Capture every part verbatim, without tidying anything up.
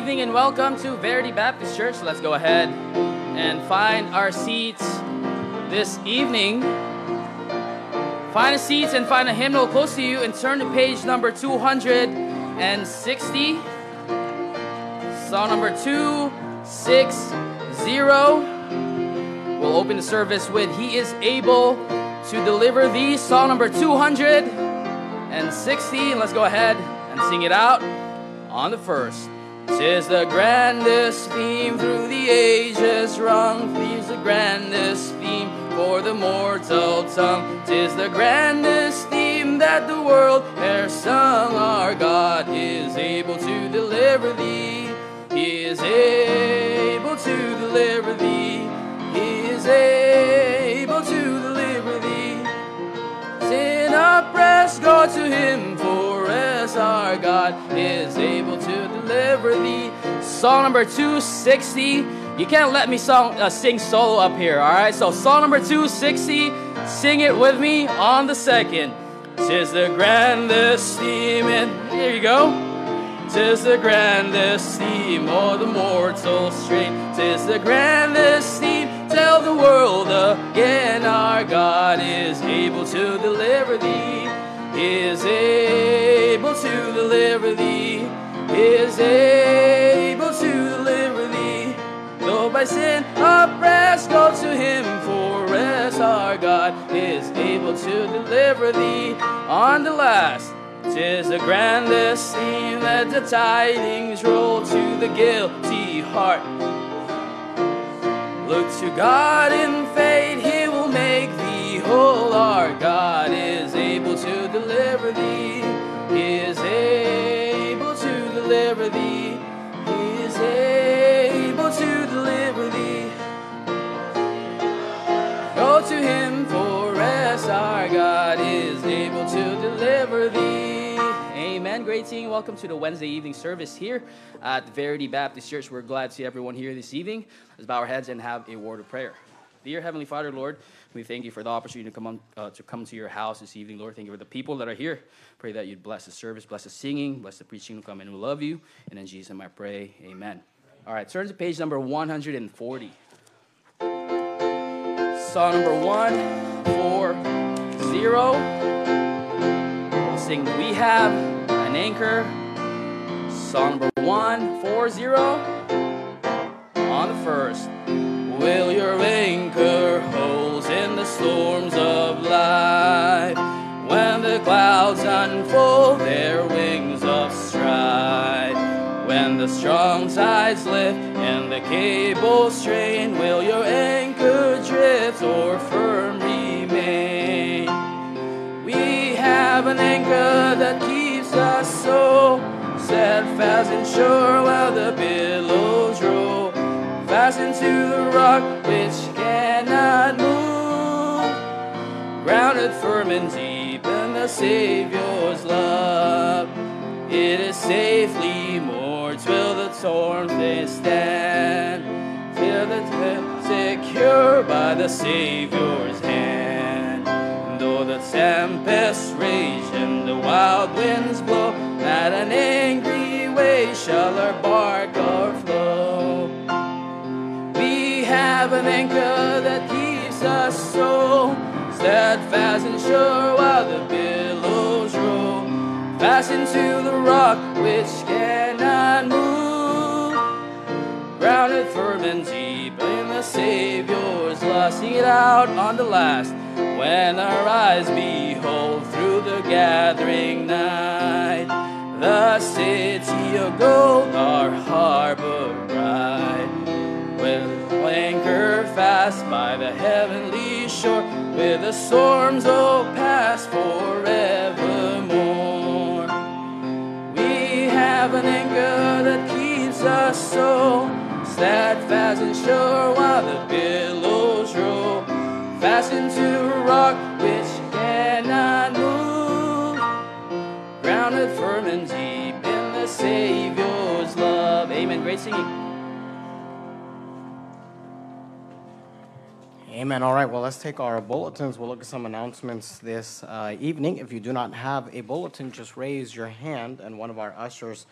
evening and welcome to Verity Baptist Church. Let's go ahead and find our seats this evening. Find a seat and find a hymnal close to you and turn to page number two hundred sixty. Song number two sixty. We'll open the service with He is Able to Deliver Thee. Song number two hundred sixty. And let's go ahead and sing it out on the first. 'Tis the grandest theme through the ages rung, 'tis the grandest theme for the mortal tongue. 'Tis the grandest theme that the world e'er sung. Our God is able to deliver thee. He is able to deliver thee. He is able to deliver thee. Sin oppressed, go to Him for rest. Our God is able to deliver thee. Song number two sixty. You can't let me song, uh, sing solo up here, all right? So song number two sixty, sing it with me on the second. 'Tis the grandest theme, and here you go. 'Tis the grandest theme o'er the mortal strain. 'Tis the grandest theme, tell the world again. Our God is able to deliver thee. He is able to deliver thee. He is able to deliver thee. Though by sin oppressed, go to Him for rest. Our God is able to deliver thee. On the last, 'tis the grandest theme, let the tidings roll to the guilty heart. Look to God in faith, He will make thee whole. Our God is able to deliver thee. He is able to deliver thee. He is able to deliver thee. Go to Him for rest. Our God is able to deliver thee. Amen. Great seeing. Welcome to the Wednesday evening service here at Verity Baptist Church. We're glad to see everyone here this evening. Let's bow our heads and have a word of prayer. Dear Heavenly Father, Lord, we thank you for the opportunity to come on, uh, to come to your house this evening, Lord. Thank you for the people that are here. Pray that you'd bless the service, bless the singing, bless the preaching to come in. We love you. And in Jesus' name I pray, amen. All right, turn to page number one hundred forty. Song number one forty. We'll sing We Have an Anchor. Song number one forty. On the first. Will your anchor hold in the storms of life? When the clouds unfold their wings of strife, when the strong tides lift and the cables strain, will your anchor drift or firm remain? We have an anchor that keeps us so steadfast and sure while the billows roll. Fastened to the rock which cannot move, grounded firm and deep in the Savior's love. It is safely moored till the storm they stand, till the secure by the Savior's hand. Though the tempests rage and the wild winds blow, at an angry wave shall our bark o'erflow. We have an anchor that keeps us so steadfast and sure while the billows roll. Fastened to the rock which cannot move, grounded firm and deep in the Savior's love. Sing it out on the last. When our eyes behold through the gathering night the city of gold, our harbor bright, with anchor fast by the heavenly shore, with the storms all past forevermore. We have an anchor that keeps us so steadfast and sure while the billows roll. Fastened to a rock which cannot move, grounded firm and deep in the Savior's love. Amen. Great singing. Amen. All right, well, let's take our bulletins. We'll look at some announcements this uh, evening. If you do not have a bulletin, just raise your hand, and one of our ushers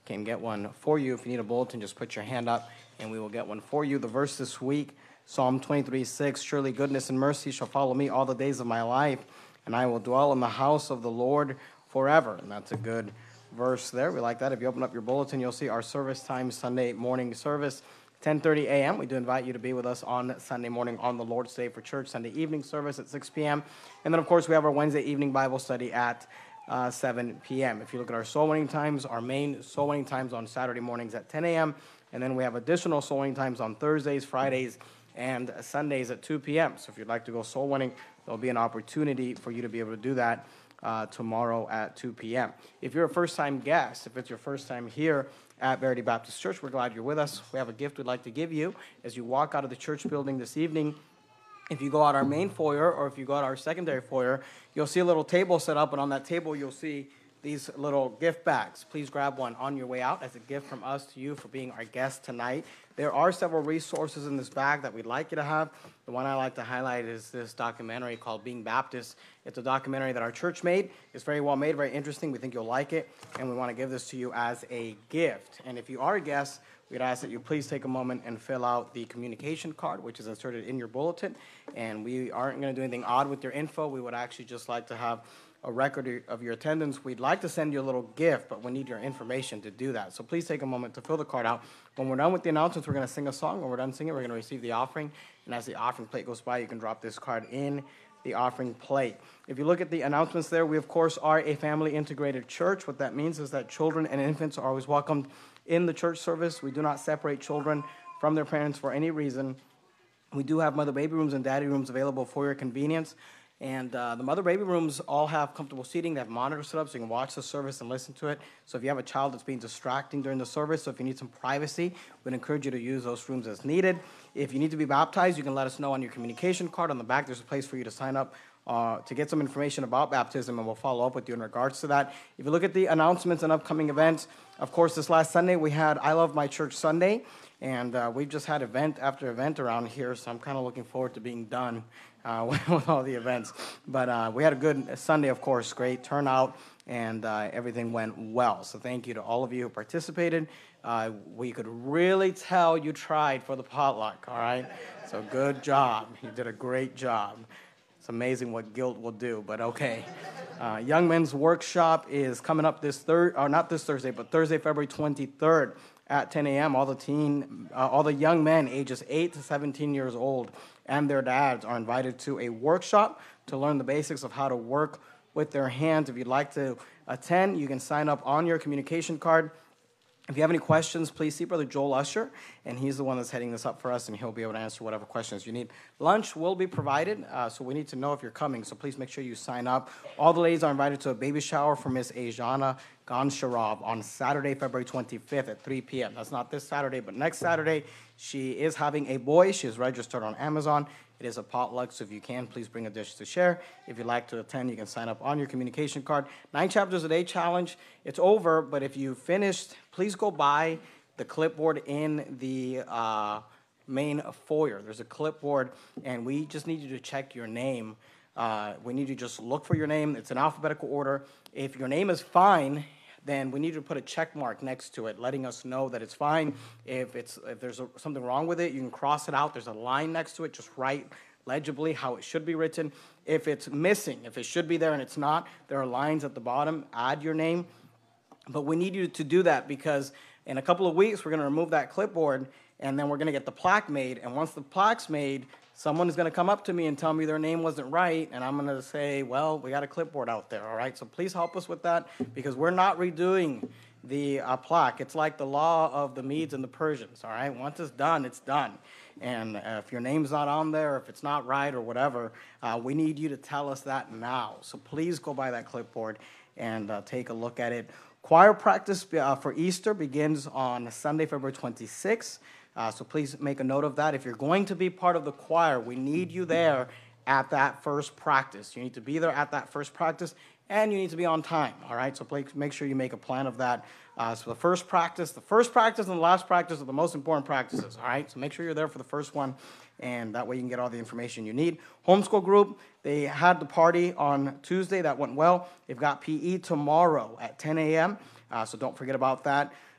can get one for you. If you need a bulletin, just put your hand up, and we will get one for you. The verse this week, Psalm twenty-three six, surely goodness and mercy shall follow me all the days of my life, and I will dwell in the house of the Lord forever. And that's a good verse there. We like that. If you open up your bulletin, you'll see our service time, Sunday morning service, ten thirty a.m. We do invite you to be with us on Sunday morning on the Lord's Day for church, Sunday evening service at six p.m. And then, of course, we have our Wednesday evening Bible study at uh, seven p.m. If you look at our soul winning times, our main soul winning times on Saturday mornings at ten a.m. And then we have additional soul winning times on Thursdays, Fridays, and Sundays at two p.m. So if you'd like to go soul winning, there'll be an opportunity for you to be able to do that uh, tomorrow at two p.m. If you're a first-time guest, if it's your first time here at Verity Baptist Church, we're glad you're with us. We have a gift we'd like to give you as you walk out of the church building this evening. If you go out our main foyer or if you go out our secondary foyer, you'll see a little table set up, and on that table you'll see these little gift bags. Please grab one on your way out as a gift from us to you for being our guest tonight. There are several resources in this bag that we'd like you to have. The one I like to highlight is this documentary called Being Baptist. It's a documentary that our church made. It's very well made, very interesting. We think you'll like it, and we want to give this to you as a gift. And if you are a guest, we'd ask that you please take a moment and fill out the communication card, which is inserted in your bulletin. And we aren't going to do anything odd with your info. We would actually just like to have a record of your attendance. We'd like to send you a little gift, but we need your information to do that. So please take a moment to fill the card out. When we're done with the announcements, we're going to sing a song. When we're done singing, we're going to receive the offering. And as the offering plate goes by, you can drop this card in the offering plate. If you look at the announcements there, we, of course, are a family-integrated church. What that means is that children and infants are always welcomed in the church service. We do not separate children from their parents for any reason. We do have mother baby rooms and daddy rooms available for your convenience. And uh, the mother baby rooms all have comfortable seating. They have monitors set up so you can watch the service and listen to it. So if you have a child that's being distracting during the service, so if you need some privacy, we'd encourage you to use those rooms as needed. If you need to be baptized, you can let us know on your communication card. On the back, there's a place for you to sign up uh, to get some information about baptism, and we'll follow up with you in regards to that. If you look at the announcements and upcoming events, of course, this last Sunday we had I Love My Church Sunday, and uh, we've just had event after event around here, so I'm kind of looking forward to being done Uh, with all the events. But uh, we had a good Sunday, of course, great turnout, and uh, everything went well. So thank you to all of you who participated. Uh, we could really tell you tried for the potluck, all right? So good job. You did a great job. It's amazing what guilt will do, but okay. Uh, Young Men's Workshop is coming up this Thursday, or not this Thursday, but Thursday, February twenty-third at ten a.m. All the teen, uh, all the young men ages eight to seventeen years old and their dads are invited to a workshop to learn the basics of how to work with their hands. If you'd like to attend, you can sign up on your communication card. If you have any questions, please see Brother Joel Usher, and he's the one that's heading this up for us, and he'll be able to answer whatever questions you need. Lunch will be provided, uh, so we need to know if you're coming, so please make sure you sign up. All the ladies are invited to a baby shower for Miss Ajana Gansharov on Saturday, February twenty-fifth at three p.m. That's not this Saturday, but next Saturday. She is having a boy. She is registered on Amazon. It is a potluck, so if you can, please bring a dish to share. If you'd like to attend, you can sign up on your communication card. Nine chapters a day challenge. It's over, but if you finished, please go by the clipboard in the uh, main foyer. There's a clipboard, and we just need you to check your name. Uh, we need you to just look for your name. It's in alphabetical order. If your name is fine, then we need to put a check mark next to it, letting us know that it's fine. If it's if there's a, something wrong with it, you can cross it out. There's a line next to it. Just write legibly how it should be written. If it's missing, if it should be there and it's not, there are lines at the bottom. Add your name. But we need you to do that because in a couple of weeks, we're going to remove that clipboard, and then we're going to get the plaque made. And once the plaque's made, someone is going to come up to me and tell me their name wasn't right, and I'm going to say, well, we got a clipboard out there, all right? So please help us with that because we're not redoing the uh, plaque. It's like the law of the Medes and the Persians, all right? Once it's done, it's done. And uh, if your name's not on there, if it's not right or whatever, uh, we need you to tell us that now. So please go by that clipboard and uh, take a look at it. Choir practice uh, for Easter begins on Sunday, February twenty-sixth. Uh, so please make a note of that. If you're going to be part of the choir, we need you there at that first practice. You need to be there at that first practice, and you need to be on time, all right? So please make sure you make a plan of that. Uh, so the first practice, the first practice and the last practice are the most important practices, all right? So make sure you're there for the first one, and that way you can get all the information you need. Homeschool group, they had the party on Tuesday. That went well. They've got P E tomorrow at ten a.m., uh, so don't forget about that.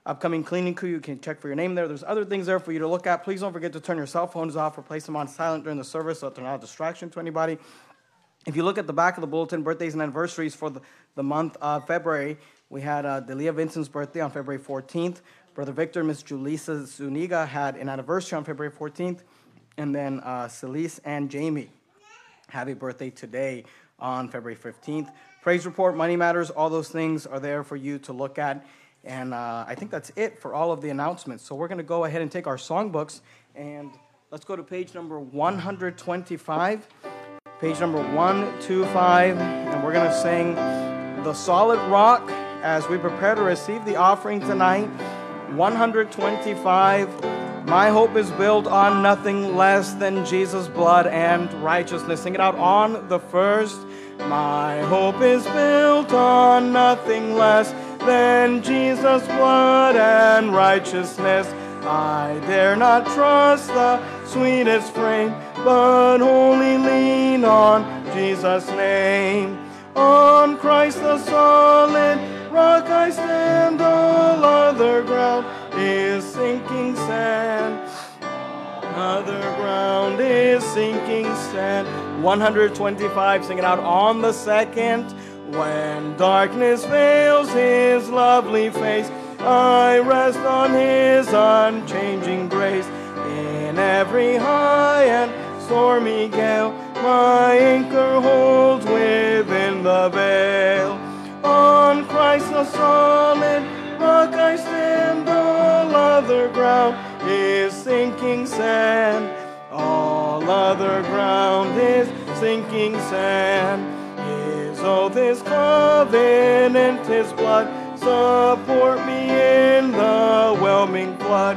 upcoming cleaning crew. You can check for your name there. There's other things there for you to look at. Please don't forget to turn your cell phones off or place them on silent during the service so that they're not a distraction to anybody. If you look at the back of the bulletin, birthdays and anniversaries for the, the month of February, we had uh, Delia Vincent's birthday on February fourteenth. Brother Victor and Miss Julissa Zuniga had an anniversary on February fourteenth. And then uh, Celise and Jamie have a birthday today on February fifteenth. Praise report, money matters, all those things are there for you to look at. And uh, I think that's it for all of the announcements. So we're going to go ahead and take our songbooks, and let's go to page number one twenty-five. Page number one twenty-five, and we're going to sing The Solid Rock as we prepare to receive the offering tonight. one twenty-five. My hope is built on nothing less than Jesus' blood and righteousness. Sing it out on the first. My hope is built on nothing less than Jesus' blood and righteousness. I dare not trust the sweetest frame, but wholly lean on Jesus' name. On Christ the solid rock I stand, all other ground is sinking sand. Other ground is sinking sand. one twenty-five, sing it out on the second. When darkness veils his lovely face, I rest on his unchanging grace. In every high and stormy gale, my anchor holds within the veil. On Christ the solid rock I stand, all other ground is sinking sand. All other ground is sinking sand. His oath, his covenant, his blood support me in the whelming flood.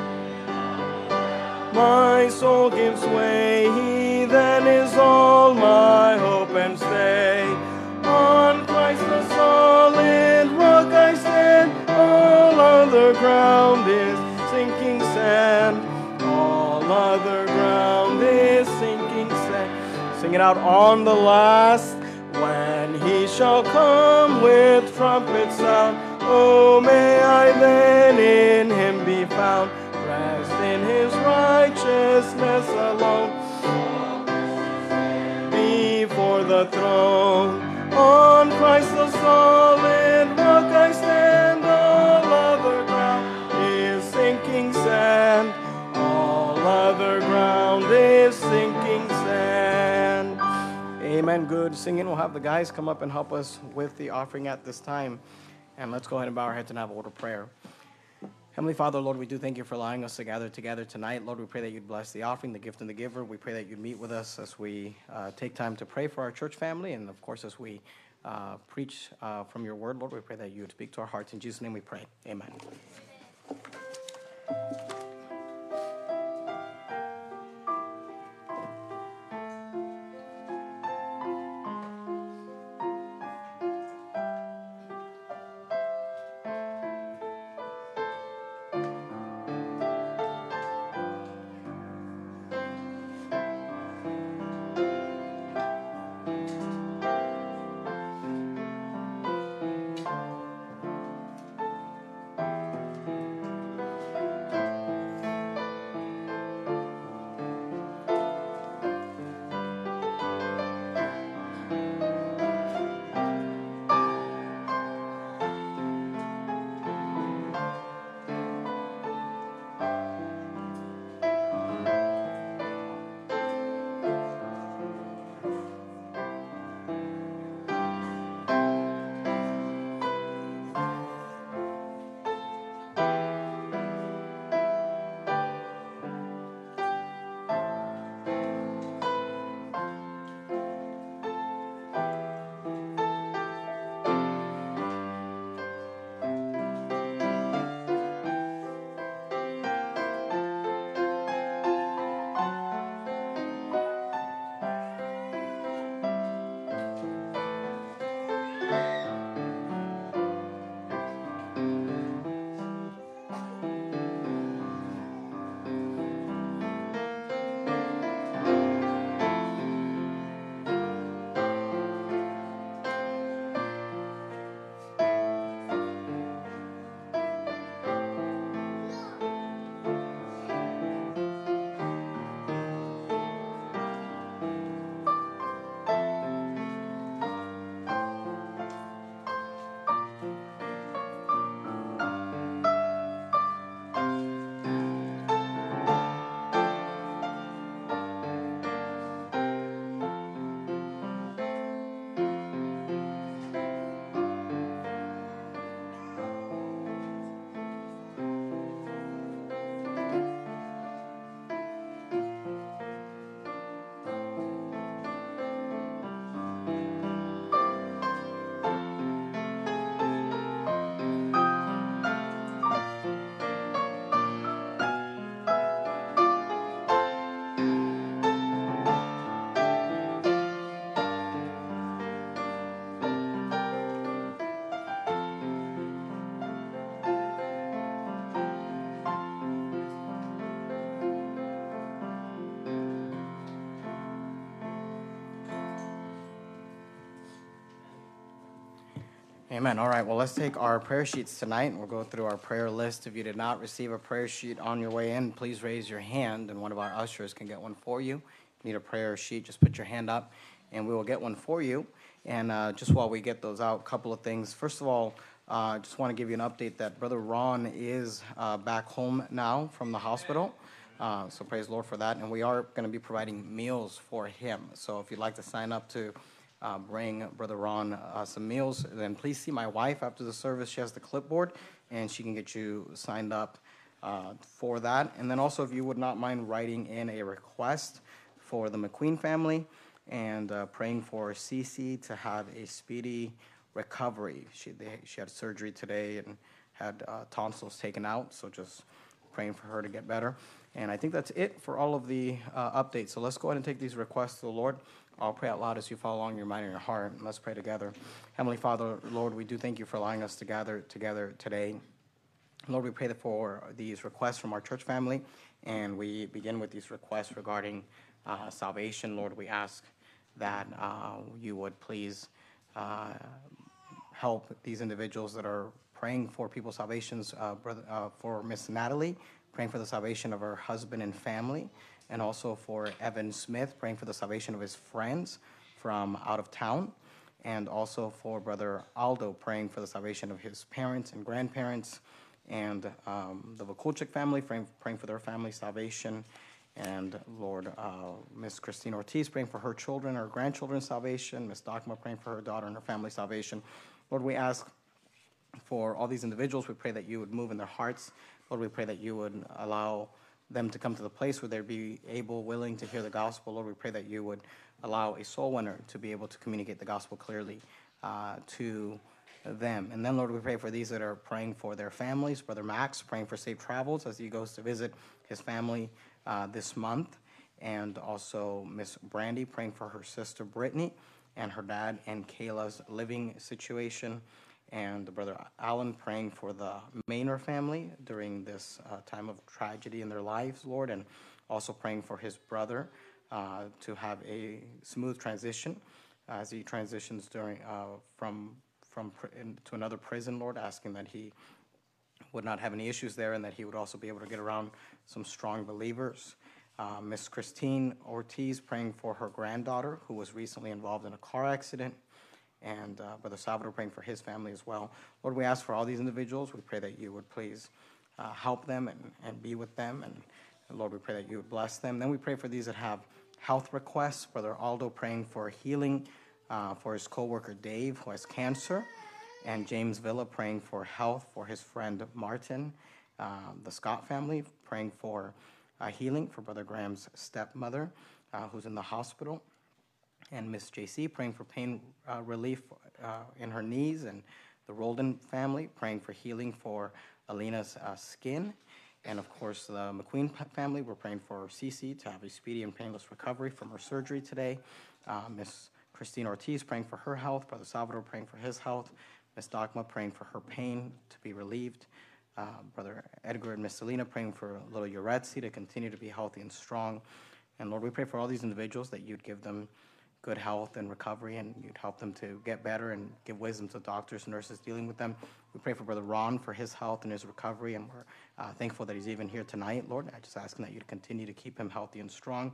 My soul gives way, he then is all my hope and stay. On Christ the solid rock I stand, all other ground is sinking sand. All other ground is sinking sand. Sing it out on the last. When he shall come with trumpet sound, oh, may I then in him be found, rest in his righteousness alone, before the throne. On Christ the solid rock I stand, all other ground is sinking sand. All other ground is sinking sand. Amen. Good singing. We'll have the guys come up and help us with the offering at this time. And let's go ahead and bow our heads and have a word of prayer. Heavenly Father, Lord, we do thank you for allowing us to gather together tonight. Lord, we pray that you'd bless the offering, the gift, and the giver. We pray that you'd meet with us as we uh, take time to pray for our church family. And, of course, as we uh, preach uh, from your word, Lord, we pray that you would speak to our hearts. In Jesus' name we pray. Amen. Amen. All right. Well, let's take our prayer sheets tonight, and we'll go through our prayer list. If you did not receive a prayer sheet on your way in, please raise your hand, and one of our ushers can get one for you. If you need a prayer sheet, just put your hand up, and we will get one for you. And uh, just while we get those out, a couple of things. First of all, I uh, just want to give you an update that Brother Ron is uh, back home now from the hospital. Uh, so praise the Lord for that. And we are going to be providing meals for him. So if you'd like to sign up to Uh, bring Brother Ron uh, some meals, then please see my wife after the service. She has the clipboard, and she can get you signed up uh, for that. And then also, if you would not mind writing in a request for the McQueen family and uh, praying for Cece to have a speedy recovery. She they, she had surgery today and had uh, tonsils taken out, so just praying for her to get better. And I think that's it for all of the uh, updates. So let's go ahead and take these requests to the Lord. I'll pray out loud as you follow along in your mind and your heart. And let's pray together. Heavenly Father, Lord, we do thank you for allowing us to gather together today. Lord, we pray that for these requests from our church family, and we begin with these requests regarding uh, salvation. Lord, we ask that uh, you would please uh, help these individuals that are praying for people's salvations, uh, brother, uh, for Miss Natalie, praying for the salvation of her husband and family, and also for Evan Smith, praying for the salvation of his friends from out of town, and also for Brother Aldo, praying for the salvation of his parents and grandparents, and um, the Vakulchik family, praying, praying for their family salvation, and Lord, uh, Miss Christine Ortiz, praying for her children, her grandchildren's salvation, Miss Dogma, praying for her daughter and her family salvation. Lord, we ask for all these individuals. We pray that you would move in their hearts. Lord, we pray that you would allow them to come to the place where they'd be able, willing to hear the gospel. Lord, we pray that you would allow a soul winner to be able to communicate the gospel clearly uh, to them. And then, Lord, we pray for these that are praying for their families. Brother Max, praying for safe travels as he goes to visit his family uh, this month. And also Miss Brandy, praying for her sister Brittany and her dad and Kayla's living situation. And Brother Alan, praying for the Maynor family during this uh, time of tragedy in their lives, Lord, and also praying for his brother uh, to have a smooth transition as he transitions during uh, from from pr- in, to another prison, Lord, asking that he would not have any issues there and that he would also be able to get around some strong believers. Uh, Miss Christine Ortiz, praying for her granddaughter who was recently involved in a car accident. And uh, Brother Salvador, praying for his family as well. Lord, we ask for all these individuals. We pray that you would please uh, help them and, and be with them. And, and Lord, we pray that you would bless them. Then we pray for these that have health requests. Brother Aldo, praying for healing uh, for his co-worker Dave, who has cancer. And James Villa, praying for health for his friend Martin. Uh, the Scott family, praying for uh, healing for Brother Graham's stepmother, uh, who's in the hospital. And Miss J C, praying for pain uh, relief uh, in her knees, and the Roldan family, praying for healing for Alina's uh, skin. And of course, the McQueen family, we're praying for Cece to have a speedy and painless recovery from her surgery today. Uh, Miss Christine Ortiz, praying for her health. Brother Salvador, praying for his health. Miss Dogma, praying for her pain to be relieved. Uh, Brother Edgar and Miss Selena, praying for little Uretzi to continue to be healthy and strong. And Lord, we pray for all these individuals that you'd give them good health and recovery, and you'd help them to get better and give wisdom to doctors and nurses dealing with them. We pray for Brother Ron for his health and his recovery, and we're uh, thankful that he's even here tonight, Lord. I just ask him that you'd continue to keep him healthy and strong,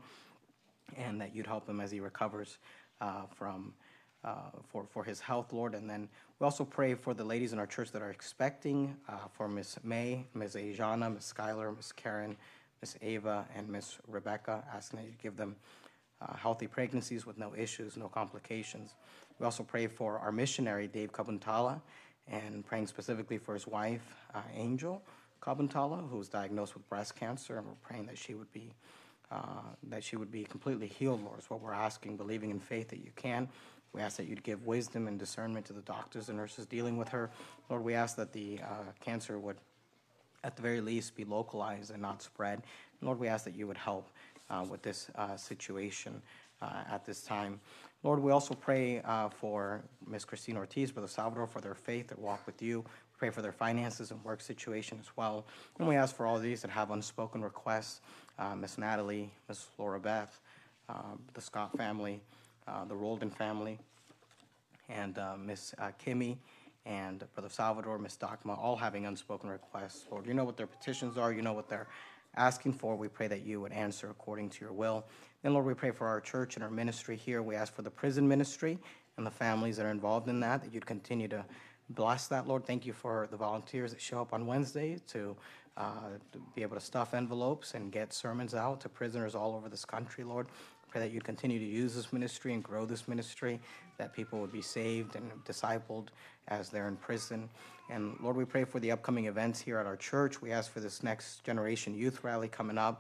and that you'd help him as he recovers uh, from uh, for, for his health, Lord. And then we also pray for the ladies in our church that are expecting, uh, for Miss May, Miss Ajana, Miss Skylar, Miss Karen, Miss Ava, and Miss Rebecca, asking that you give them Uh, healthy pregnancies with no issues, no complications. We also pray for our missionary, Dave Kabuntala, and praying specifically for his wife, uh, Angel Kabuntala, who was diagnosed with breast cancer, and we're praying that she would be uh, that she would be completely healed, Lord, is what we're asking, believing in faith that you can. We ask that you'd give wisdom and discernment to the doctors and nurses dealing with her. Lord, we ask that the uh, cancer would, at the very least, be localized and not spread. And Lord, we ask that you would help Uh, with this uh, situation uh, at this time. Lord, we also pray uh, for Miss Christine Ortiz, Brother Salvador, for their faith, their walk with you. We pray for their finances and work situation as well. And we ask for all these that have unspoken requests, uh, Miss Natalie, Miss Laura Beth, uh, the Scott family, uh, the Roldan family, and uh, Miss uh, Kimmy, and Brother Salvador, Miss Dogma, all having unspoken requests. Lord, you know what their petitions are. You know what they're asking for. We pray that you would answer according to your will. Then, Lord, we pray for our church and our ministry here. We ask for the prison ministry and the families that are involved in that, that you'd continue to bless that, Lord. Thank you for the volunteers that show up on Wednesday to, uh, to be able to stuff envelopes and get sermons out to prisoners all over this country, Lord. Pray that you'd continue to use this ministry and grow this ministry, that people would be saved and discipled as they're in prison. And Lord, we pray for the upcoming events here at our church. We ask for this next generation youth rally coming up,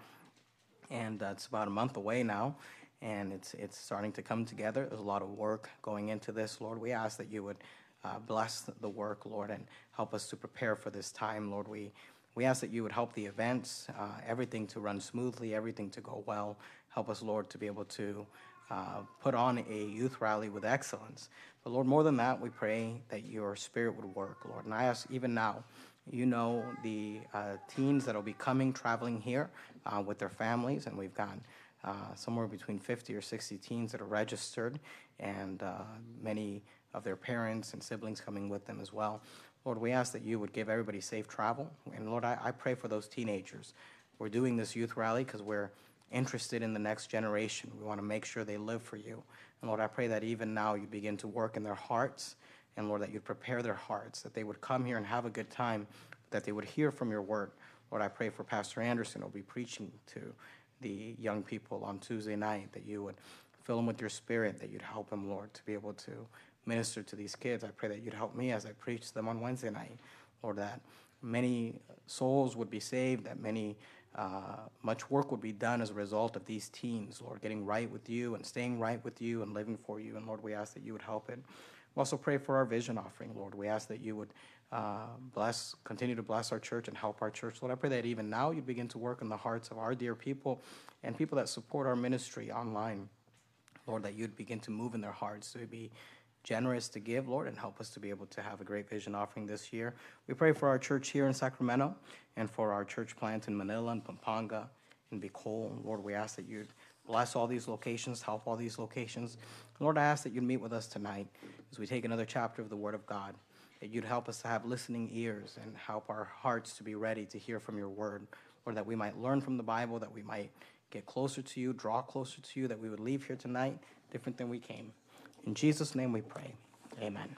and uh, it's about a month away now, and it's it's starting to come together. There's a lot of work going into this, Lord. We ask that you would uh, bless the work, Lord, and help us to prepare for this time, Lord. We we ask that you would help the events, uh, everything to run smoothly, everything to go well. Help us, Lord, to be able to uh, put on a youth rally with excellence. But Lord, more than that, we pray that your Spirit would work, Lord. And I ask even now, you know the uh, teens that will be coming, traveling here uh, with their families, and we've got uh, somewhere between fifty or sixty teens that are registered, and uh, many of their parents and siblings coming with them as well. Lord, we ask that you would give everybody safe travel. And Lord, I, I pray for those teenagers. We're doing this youth rally because we're interested in the next generation. We want to make sure they live for you. And Lord, I pray that even now you begin to work in their hearts, and Lord, that you'd prepare their hearts, that they would come here and have a good time, that they would hear from your word. Lord, I pray for Pastor Anderson, who will be preaching to the young people on Tuesday night, that you would fill him with your Spirit, that you'd help him, Lord, to be able to minister to these kids. I pray that you'd help me as I preach to them on Wednesday night, Lord, that many souls would be saved, that many Uh, much work would be done as a result of these teens, Lord, getting right with you and staying right with you and living for you. And Lord, we ask that you would help it. We also pray for our vision offering, Lord. We ask that you would uh, bless, continue to bless our church and help our church. Lord, I pray that even now you begin to work in the hearts of our dear people and people that support our ministry online. Lord, that you'd begin to move in their hearts to be generous to give, Lord, and help us to be able to have a great vision offering this year. We pray for our church here in Sacramento and for our church plant in Manila and Pampanga and Bicol. Lord, we ask that you'd bless all these locations, help all these locations. Lord, I ask that you'd meet with us tonight as we take another chapter of the Word of God, that you'd help us to have listening ears and help our hearts to be ready to hear from your word. Lord, that we might learn from the Bible, that we might get closer to you, draw closer to you, that we would leave here tonight different than we came. In Jesus' name we pray. Amen.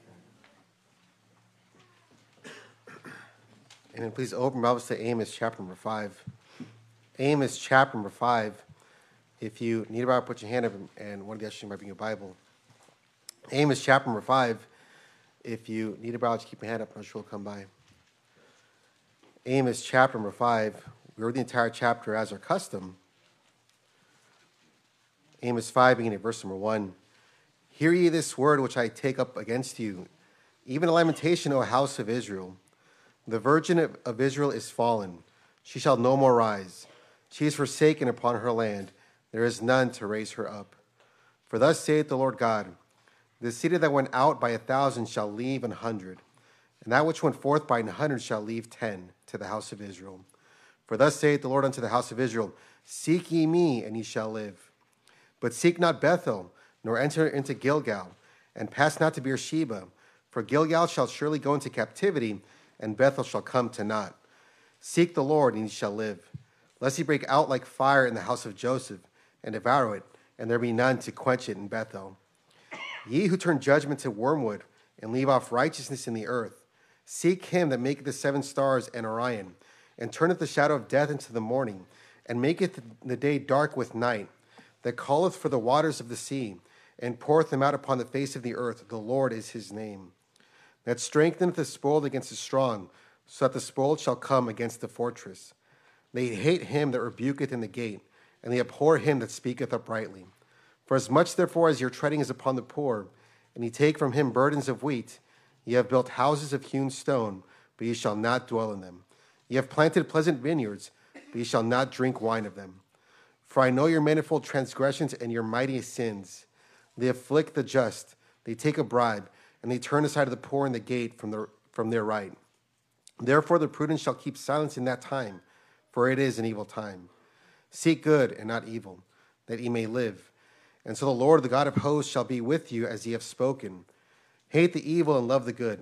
Amen. Please open Bibles to Amos chapter number five. Amos chapter number five. If you need a Bible, put your hand up, and one of the ushers might bring you a Bible. Amos chapter number five. If you need a Bible, just keep your hand up, and I'm sure we'll come by. Amos chapter number five. We read the entire chapter as our custom. Amos five, beginning at verse number one. Hear ye this word which I take up against you, even a lamentation, O house of Israel. The virgin of Israel is fallen. She shall no more rise. She is forsaken upon her land. There is none to raise her up. For thus saith the Lord God, the city that went out by a thousand shall leave an hundred, and that which went forth by an hundred shall leave ten to the house of Israel. For thus saith the Lord unto the house of Israel, seek ye me, and ye shall live. But seek not Bethel, nor enter into Gilgal, and pass not to Beersheba, for Gilgal shall surely go into captivity, and Bethel shall come to naught. Seek the Lord, and ye shall live, lest he break out like fire in the house of Joseph, and devour it, and there be none to quench it in Bethel. Ye who turn judgment to wormwood, and leave off righteousness in the earth, seek him that maketh the seven stars and Orion, and turneth the shadow of death into the morning, and maketh the day dark with night, that calleth for the waters of the sea, and poureth them out upon the face of the earth. The Lord is his name. That strengtheneth the spoiled against the strong, so that the spoiled shall come against the fortress. They hate him that rebuketh in the gate, and they abhor him that speaketh uprightly. For as much therefore as your treading is upon the poor, and ye take from him burdens of wheat, ye have built houses of hewn stone, but ye shall not dwell in them. Ye have planted pleasant vineyards, but ye shall not drink wine of them. For I know your manifold transgressions and your mighty sins. They afflict the just, they take a bribe, and they turn aside the poor in the gate from, the, from their right. Therefore the prudent shall keep silence in that time, for it is an evil time. Seek good and not evil, that ye may live. And so the Lord, the God of hosts, shall be with you as ye have spoken. Hate the evil and love the good.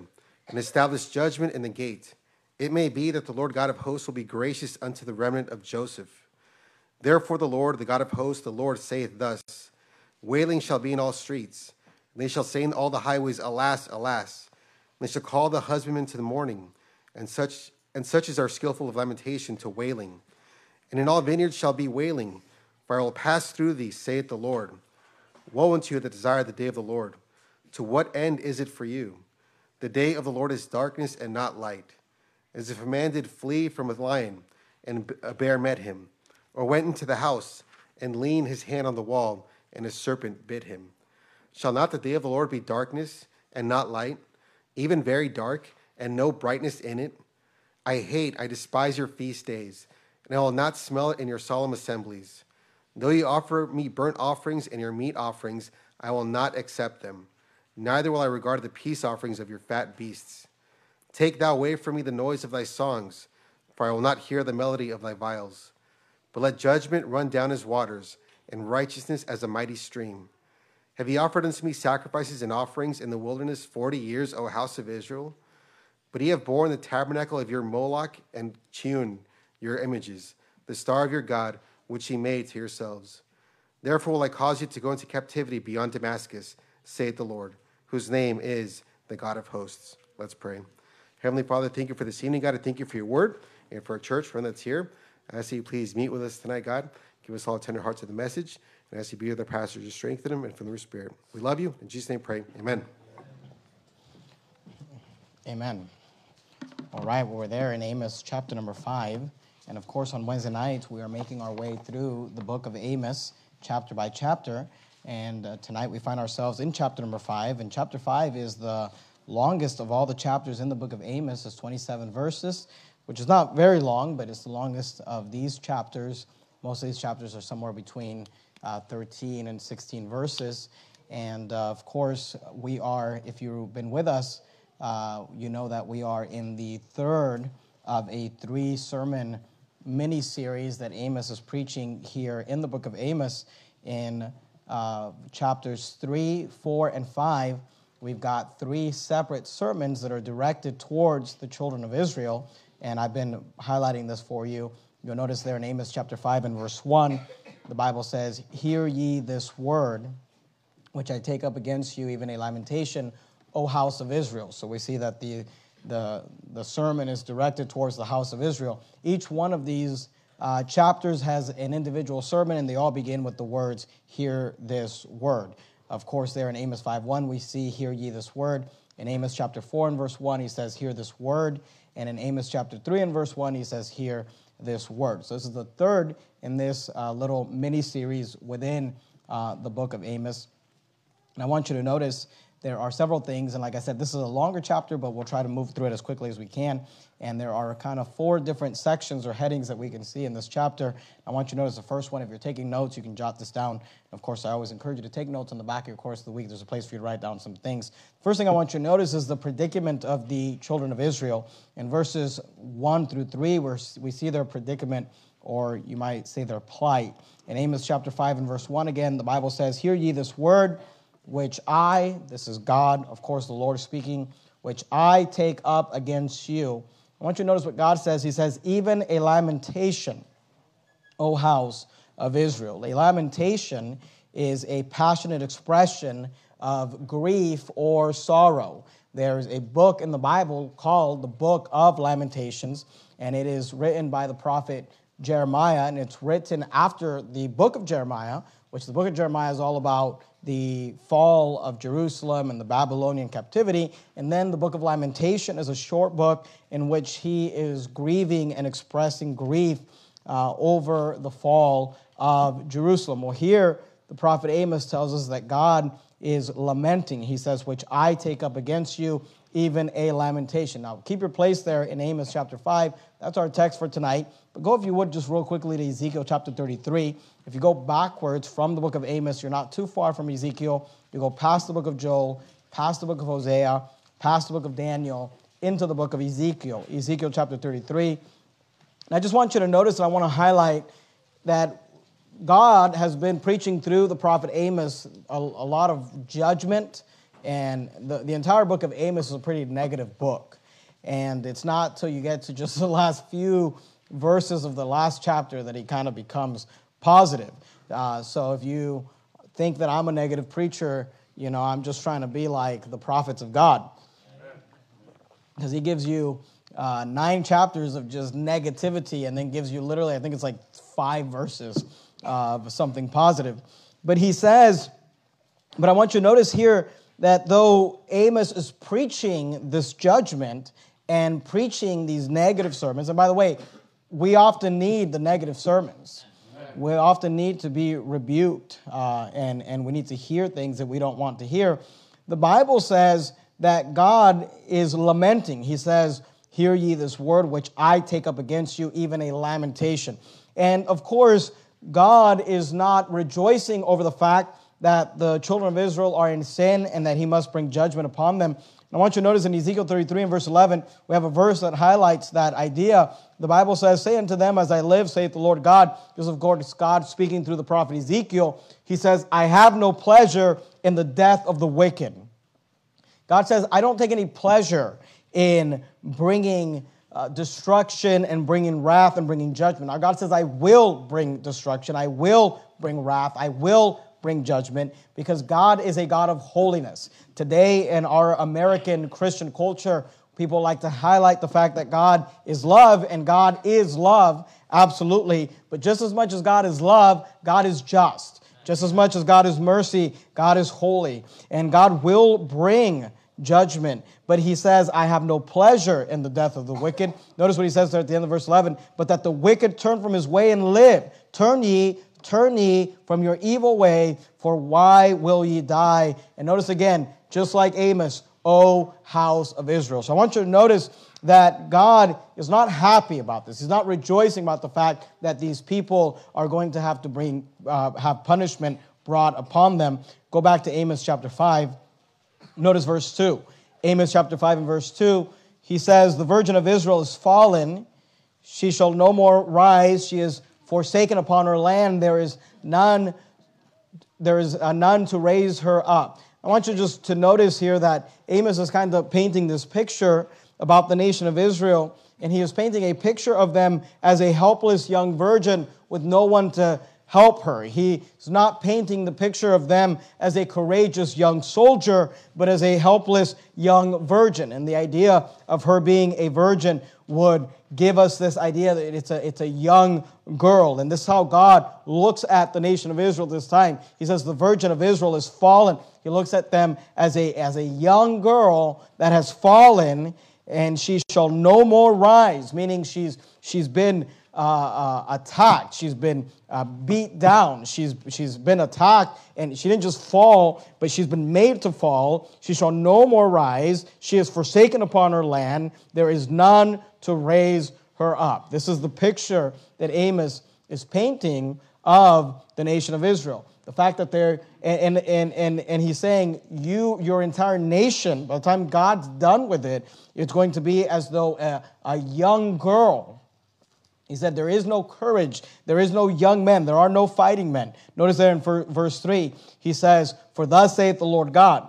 and establish judgment in the gate. It may be that the Lord God of hosts will be gracious unto the remnant of Joseph. Therefore the Lord, the God of hosts, the Lord saith thus, wailing shall be in all streets, and they shall say in all the highways, Alas, alas. And they shall call the husbandmen to the mourning, and such and such as are skillful of lamentation to wailing. And in all vineyards shall be wailing, for I will pass through thee, saith the Lord. Woe unto you that desire the day of the Lord. To what end is it for you? The day of the Lord is darkness and not light. As if a man did flee from a lion, and a bear met him, or went into the house, and leaned his hand on the wall, and a serpent bit him. Shall not the day of the Lord be darkness and not light, even very dark, and no brightness in it? I hate, I despise your feast days, and I will not smell it in your solemn assemblies. Though you offer me burnt offerings and your meat offerings, I will not accept them. Neither will I regard the peace offerings of your fat beasts. Take thou away from me the noise of thy songs, for I will not hear the melody of thy viols. But let judgment run down as waters, and righteousness as a mighty stream. Have ye offered unto me sacrifices and offerings in the wilderness forty years, O house of Israel? But ye have borne the tabernacle of your Moloch and Chiun, your images, the star of your God, which ye made to yourselves. Therefore will I cause you to go into captivity beyond Damascus, saith the Lord, whose name is the God of hosts. Let's pray. Heavenly Father, thank you for this evening, God. I thank you for your word and for our church, for everyone that's here. I ask you please meet with us tonight, God. Give us all tender hearts of the message. And I ask you be with our pastor to strengthen him and from the Holy Spirit. We love you. In Jesus' name pray. Amen. Amen. All right, well, we're there in Amos chapter number five. And of course, on Wednesday nights, we are making our way through the book of Amos, chapter by chapter. And uh, tonight we find ourselves in chapter number five. And chapter five is the longest of all the chapters in the book of Amos. It's twenty-seven verses, which is not very long, but it's the longest of these chapters. Most of these chapters are somewhere between uh, thirteen and sixteen verses. And uh, of course, we are, if you've been with us, uh, you know that we are in the third of a three-sermon mini-series that Amos is preaching here in the book of Amos. In uh, chapters three, four, and five, we've got three separate sermons that are directed towards the children of Israel, and I've been highlighting this for you. You'll notice there in Amos chapter five and verse one, the Bible says, Hear ye this word, which I take up against you, even a lamentation, O house of Israel. So we see that the The, the sermon is directed towards the house of Israel. Each one of these uh, chapters has an individual sermon, and they all begin with the words, Hear this word. Of course, there in Amos five one, we see, Hear ye this word. In Amos chapter four and verse one, he says, Hear this word. And in Amos chapter three and verse one, he says, Hear this word. So this is the third in this uh, little mini-series within uh, the book of Amos. And I want you to notice there are several things, and like I said, this is a longer chapter, but we'll try to move through it as quickly as we can. And there are kind of four different sections or headings that we can see in this chapter. I want you to notice the first one. If you're taking notes, you can jot this down. Of course, I always encourage you to take notes on the back of your course of the week. There's a place for you to write down some things. First thing I want you to notice is the predicament of the children of Israel. In verses one through three, where we see their predicament, or you might say their plight. In Amos chapter five and verse one, again, the Bible says, Hear ye this word, which I, this is God, of course, the Lord is speaking, which I take up against you. I want you to notice what God says. He says, even a lamentation, O house of Israel. A lamentation is a passionate expression of grief or sorrow. There's a book in the Bible called the Book of Lamentations, and it is written by the prophet Jeremiah, and it's written after the book of Jeremiah, which the book of Jeremiah is all about the fall of Jerusalem and the Babylonian captivity. And then the book of Lamentation is a short book in which he is grieving and expressing grief uh, over the fall of Jerusalem. Well, here the prophet Amos tells us that God is lamenting. He says, which I take up against you, even a lamentation. Now, keep your place there in Amos chapter five. That's our text for tonight. But go, if you would, just real quickly to Ezekiel chapter thirty-three. If you go backwards from the book of Amos, you're not too far from Ezekiel. You go past the book of Joel, past the book of Hosea, past the book of Daniel, into the book of Ezekiel. Ezekiel chapter thirty-three. And I just want you to notice, and I want to highlight that God has been preaching through the prophet Amos a, a lot of judgment And the, the entire book of Amos is a pretty negative book. And it's not till you get to just the last few verses of the last chapter that he kind of becomes positive. Uh, so if you think that I'm a negative preacher, you know, I'm just trying to be like the prophets of God. Because he gives you uh, nine chapters of just negativity and then gives you literally, I think it's like five verses of something positive. But he says, but I want you to notice here that though Amos is preaching this judgment and preaching these negative sermons, and by the way, we often need the negative sermons. We often need to be rebuked, uh, and, and we need to hear things that we don't want to hear. The Bible says that God is lamenting. He says, hear ye this word which I take up against you, even a lamentation. And of course, God is not rejoicing over the fact that the children of Israel are in sin and that he must bring judgment upon them. And I want you to notice in Ezekiel thirty-three and verse eleven, we have a verse that highlights that idea. The Bible says, say unto them, as I live, saith the Lord God. This is of course God speaking through the prophet Ezekiel. He says, I have no pleasure in the death of the wicked. God says, I don't take any pleasure in bringing uh, destruction and bringing wrath and bringing judgment. Our God says, I will bring destruction. I will bring wrath. I will bring judgment, because God is a God of holiness. Today in our American Christian culture, people like to highlight the fact that God is love, and God is love, absolutely. But just as much as God is love, God is just. Just as much as God is mercy, God is holy. And God will bring judgment. But he says, I have no pleasure in the death of the wicked. Notice what he says there at the end of verse eleven. But that the wicked turn from his way and live. Turn ye, turn ye from your evil way, for why will ye die? And notice again, just like Amos, O house of Israel. So I want you to notice that God is not happy about this. He's not rejoicing about the fact that these people are going to have to bring, uh, have punishment brought upon them. Go back to Amos chapter five. Notice verse two. Amos chapter five and verse two. He says, the virgin of Israel is fallen. She shall no more rise. She is forsaken upon her land. There is none, there is uh, none to raise her up. I want you just to notice here that Amos is kind of painting this picture about the nation of Israel, and he is painting a picture of them as a helpless young virgin with no one to help her. He is not painting the picture of them as a courageous young soldier, but as a helpless young virgin. And the idea of her being a virgin would give us this idea that it's a, it's a young girl. And this is how God looks at the nation of Israel this time. He says the virgin of Israel is fallen. He looks at them as a, as a young girl that has fallen, and she shall no more rise, meaning she's, she's been uh, uh, attacked. She's been uh, beat down. She's, she's been attacked, and she didn't just fall, but she's been made to fall. She shall no more rise. She is forsaken upon her land. There is none to raise her up. This is the picture that Amos is painting of the nation of Israel. The fact that they're, and, and, and, and he's saying, you, your entire nation, by the time God's done with it, it's going to be as though a, a young girl. He said, there is no courage. There is no young men. There are no fighting men. Notice there in verse three, he says, for thus saith the Lord God.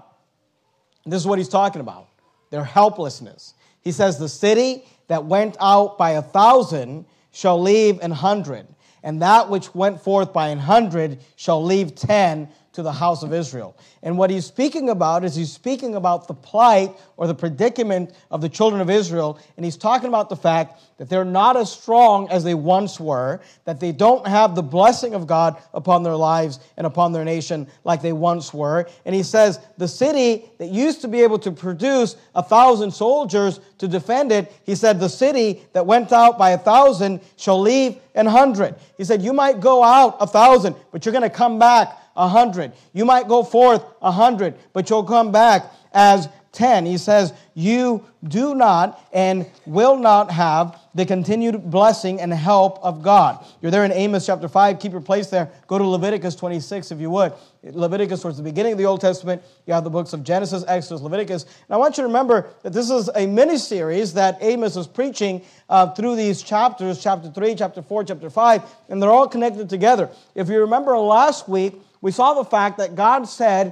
And this is what he's talking about, their helplessness. He says, the city that went out by a thousand shall leave an hundred, and that which went forth by an hundred shall leave ten to the house of Israel. And what he's speaking about is he's speaking about the plight or the predicament of the children of Israel, and he's talking about the fact that they're not as strong as they once were, that they don't have the blessing of God upon their lives and upon their nation like they once were. And he says, the city that used to be able to produce a thousand soldiers to defend it, he said, the city that went out by a thousand shall leave an hundred. He said, you might go out a thousand, but you're going to come back a hundred. You might go forth a hundred, but you'll come back as ten. He says, you do not and will not have the continued blessing and help of God. You're there in Amos chapter five. Keep your place there. Go to Leviticus twenty-six if you would. Leviticus towards the beginning of the Old Testament. You have the books of Genesis, Exodus, Leviticus. And I want you to remember that this is a mini-series that Amos is preaching uh, through these chapters, chapter three, chapter four, chapter five, and they're all connected together. If you remember last week, we saw the fact that God said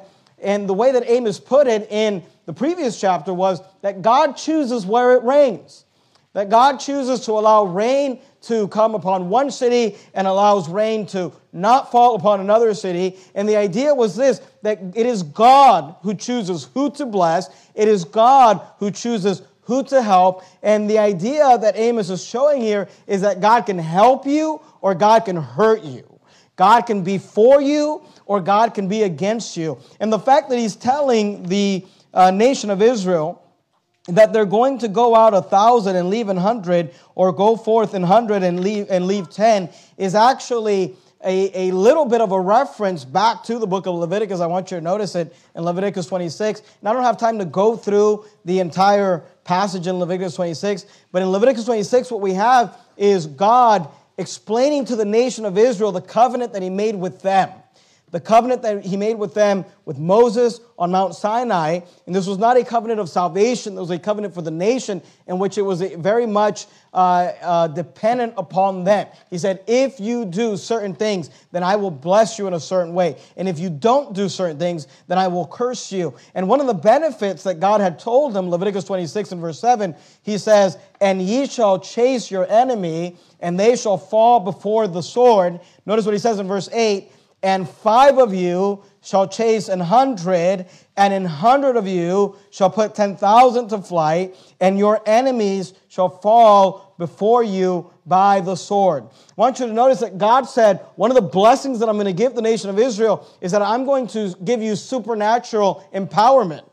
And the way that Amos put it in the previous chapter was that God chooses where it rains. That God chooses to allow rain to come upon one city and allows rain to not fall upon another city. And the idea was this, that it is God who chooses who to bless. It is God who chooses who to help. And the idea that Amos is showing here is that God can help you or God can hurt you. God can be for you or God can be against you. And the fact that he's telling the uh, nation of Israel that they're going to go out a thousand and leave an hundred, or go forth an hundred and leave and leave ten, is actually a, a little bit of a reference back to the book of Leviticus. I want you to notice it in Leviticus twenty-six. And I don't have time to go through the entire passage in Leviticus twenty-six, but in Leviticus twenty-six, what we have is God explaining to the nation of Israel the covenant that he made with them. The covenant that he made with them, with Moses on Mount Sinai. And this was not a covenant of salvation. It was a covenant for the nation in which it was very much uh, uh, dependent upon them. He said, if you do certain things, then I will bless you in a certain way. And if you don't do certain things, then I will curse you. And one of the benefits that God had told them, Leviticus twenty-six and verse seven, he says, and ye shall chase your enemy, and they shall fall before the sword. Notice what he says in verse eight, and five of you shall chase an hundred, and an hundred of you shall put ten thousand to flight, and your enemies shall fall before you by the sword. I want you to notice that God said, one of the blessings that I'm going to give the nation of Israel is that I'm going to give you supernatural empowerment.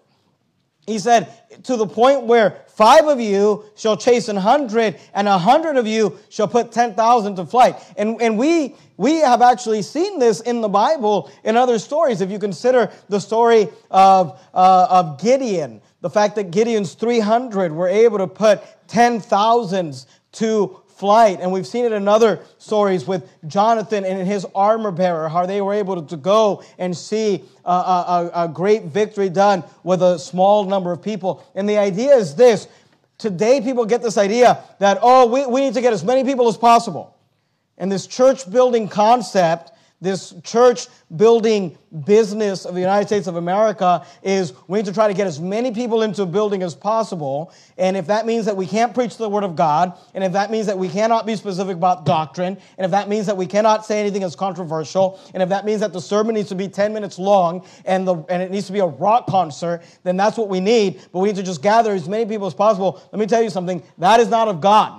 He said, to the point where five of you shall chase an hundred, and a hundred of you shall put ten thousand to flight. And, and we, we have actually seen this in the Bible in other stories. If you consider the story of, uh, of Gideon, the fact that Gideon's three hundred were able to put ten thousands to flight. And we've seen it in other stories with Jonathan and his armor bearer, how they were able to go and see a, a, a great victory done with a small number of people. And the idea is this. Today people get this idea that, oh, we, we need to get as many people as possible. And this church building concept, this church building business of the United States of America is we need to try to get as many people into a building as possible. And if that means that we can't preach the Word of God, and if that means that we cannot be specific about doctrine, and if that means that we cannot say anything that's controversial, and if that means that the sermon needs to be ten minutes long and the and it needs to be a rock concert, then that's what we need. But we need to just gather as many people as possible. Let me tell you something, that is not of God.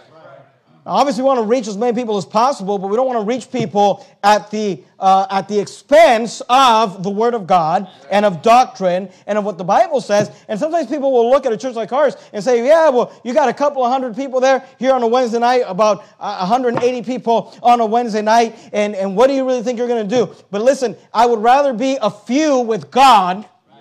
Now, obviously, we want to reach as many people as possible, but we don't want to reach people at the uh, at the expense of the Word of God and of doctrine and of what the Bible says. And sometimes people will look at a church like ours and say, yeah, well, you got a couple of hundred people there here on a Wednesday night, about one hundred eighty people on a Wednesday night, and, and what do you really think you're going to do? But listen, I would rather be a few with God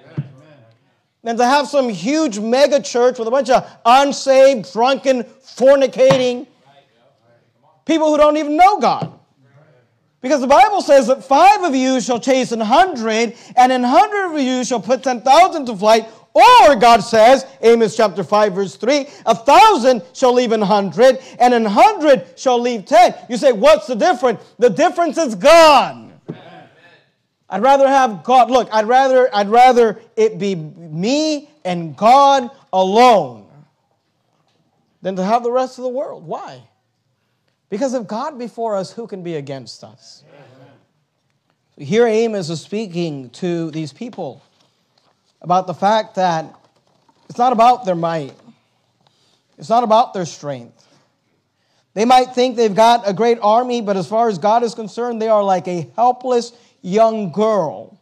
than to have some huge mega church with a bunch of unsaved, drunken, fornicating people who don't even know God. Because the Bible says that five of you shall chase an hundred, and an hundred of you shall put ten thousand to flight. Or, God says, Amos chapter five, verse three, a thousand shall leave an hundred, and an hundred shall leave ten. You say, what's the difference? The difference is God. Amen. I'd rather have God. Look, I'd rather, I'd rather it be me and God alone than to have the rest of the world. Why? Because if God be for us, who can be against us? So here Amos is speaking to these people about the fact that it's not about their might. It's not about their strength. They might think they've got a great army, but as far as God is concerned, they are like a helpless young girl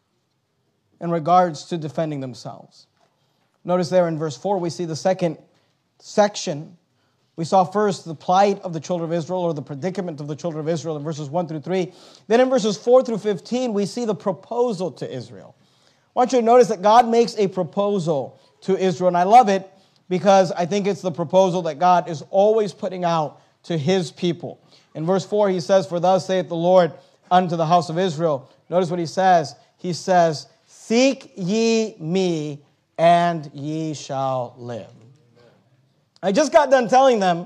in regards to defending themselves. Notice there in verse four, we see the second section. We saw first the plight of the children of Israel, or the predicament of the children of Israel in verses one through three. Then in verses four through fifteen, we see the proposal to Israel. I want you to notice that God makes a proposal to Israel, and I love it because I think it's the proposal that God is always putting out to his people. In verse four, he says, for thus saith the Lord unto the house of Israel. Notice what he says. He says, seek ye me, and ye shall live. I just got done telling them,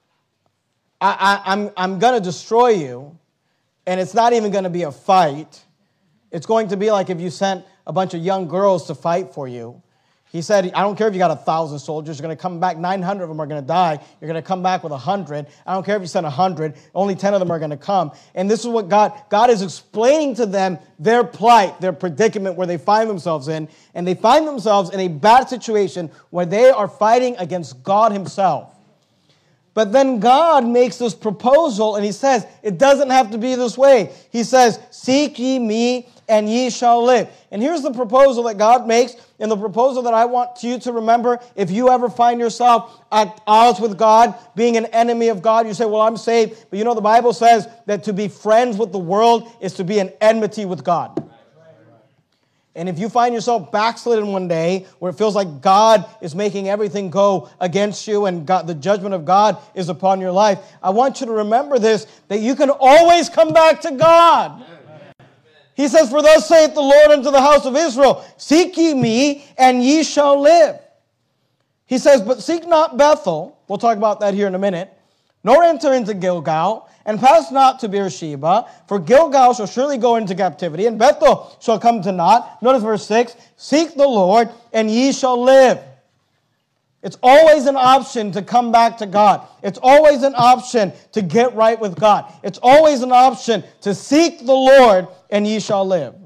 I, I, I'm, I'm going to destroy you, and it's not even going to be a fight. It's going to be like if you sent a bunch of young girls to fight for you. He said, I don't care if you got a thousand soldiers, you're going to come back, nine hundred of them are going to die. You're going to come back with a hundred. I don't care if you send a hundred, only ten of them are going to come. And this is what God, God is explaining to them their plight, their predicament where they find themselves in. And they find themselves in a bad situation where they are fighting against God himself. But then God makes this proposal and he says, it doesn't have to be this way. He says, seek ye me and ye shall live. And here's the proposal that God makes, and the proposal that I want you to remember. If you ever find yourself at odds with God, being an enemy of God, you say, well, I'm saved. But you know, the Bible says that to be friends with the world is to be an enmity with God. And if you find yourself backslidden one day where it feels like God is making everything go against you and God, the judgment of God is upon your life, I want you to remember this, that you can always come back to God. He says, for thus saith the Lord unto the house of Israel, seek ye me, and ye shall live. He says, but seek not Bethel, we'll talk about that here in a minute, nor enter into Gilgal, and pass not to Beersheba, for Gilgal shall surely go into captivity, and Bethel shall come to naught. Notice verse six, seek the Lord, and ye shall live. It's always an option to come back to God. It's always an option to get right with God. It's always an option to seek the Lord, and ye shall live.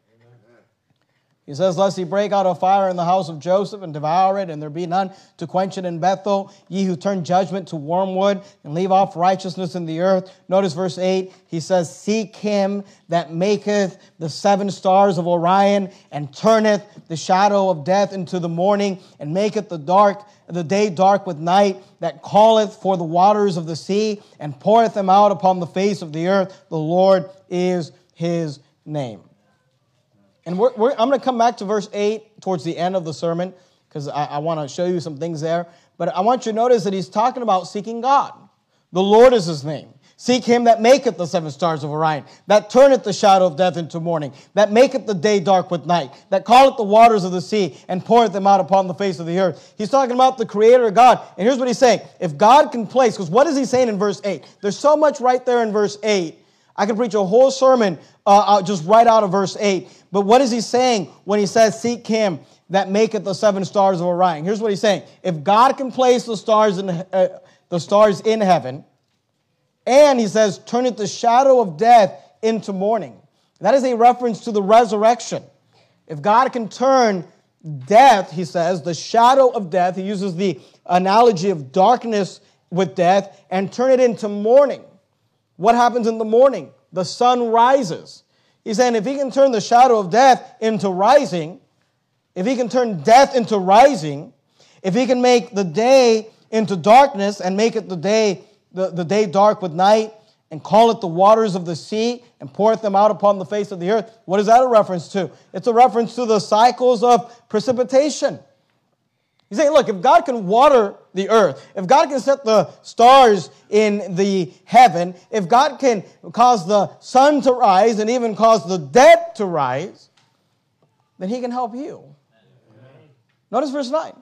He says, lest he break out a fire in the house of Joseph and devour it, and there be none to quench it in Bethel, ye who turn judgment to wormwood and leave off righteousness in the earth. Notice verse eight, he says, seek him that maketh the seven stars of Orion, and turneth the shadow of death into the morning, and maketh the dark the day dark with night, that calleth for the waters of the sea, and poureth them out upon the face of the earth. The Lord is his name. And we're, we're, I'm going to come back to verse eight towards the end of the sermon, because I, I want to show you some things there. But I want you to notice that he's talking about seeking God. The Lord is his name. Seek him that maketh the seven stars of Orion, that turneth the shadow of death into morning, that maketh the day dark with night, that calleth the waters of the sea, and poureth them out upon the face of the earth. He's talking about the creator God. And here's what he's saying. If God can place, because what is he saying in verse eight? There's so much right there in verse eight. I could preach a whole sermon uh, just right out of verse eight. But what is he saying when he says, seek him that maketh the seven stars of Orion? Here's what he's saying. If God can place the stars in, uh, the stars in heaven, and he says, turneth the shadow of death into morning. That is a reference to the resurrection. If God can turn death, he says, the shadow of death, he uses the analogy of darkness with death, and turn it into morning. What happens in the morning? The sun rises. He's saying if he can turn the shadow of death into rising, if he can turn death into rising, if he can make the day into darkness and make it the day The, the day dark with night, and call it the waters of the sea, and poureth them out upon the face of the earth. What is that a reference to? It's a reference to the cycles of precipitation. He's saying, look, if God can water the earth, if God can set the stars in the heaven, if God can cause the sun to rise and even cause the dead to rise, then he can help you. Amen. Notice verse nine.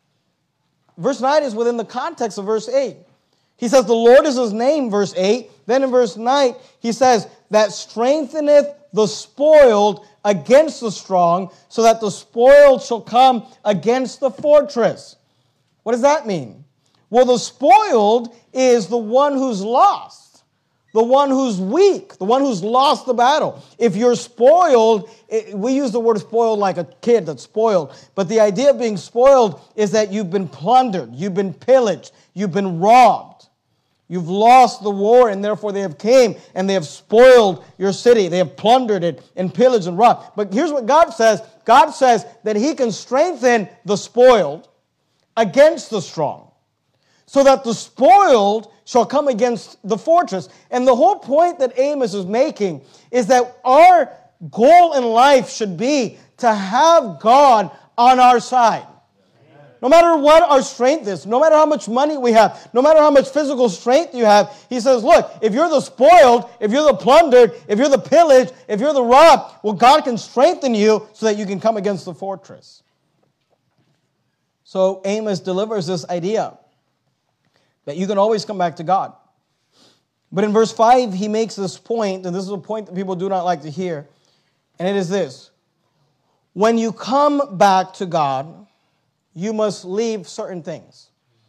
Verse nine is within the context of verse eight. He says, the Lord is his name, verse eight. Then in verse nine, he says, that strengtheneth the spoiled against the strong, so that the spoiled shall come against the fortress. What does that mean? Well, the spoiled is the one who's lost, the one who's weak, the one who's lost the battle. If you're spoiled, it, we use the word spoiled like a kid that's spoiled, but the idea of being spoiled is that you've been plundered, you've been pillaged, you've been robbed. You've lost the war, and therefore they have came and they have spoiled your city. They have plundered it and pillaged and robbed. But here's what God says. God says that he can strengthen the spoiled against the strong, so that the spoiled shall come against the fortress. And the whole point that Amos is making is that our goal in life should be to have God on our side. No matter what our strength is, no matter how much money we have, no matter how much physical strength you have, he says, look, if you're the spoiled, if you're the plundered, if you're the pillaged, if you're the robbed, well, God can strengthen you so that you can come against the fortress. So Amos delivers this idea that you can always come back to God. But in verse five, he makes this point, and this is a point that people do not like to hear, and it is this. when you come back to God, you must leave certain things.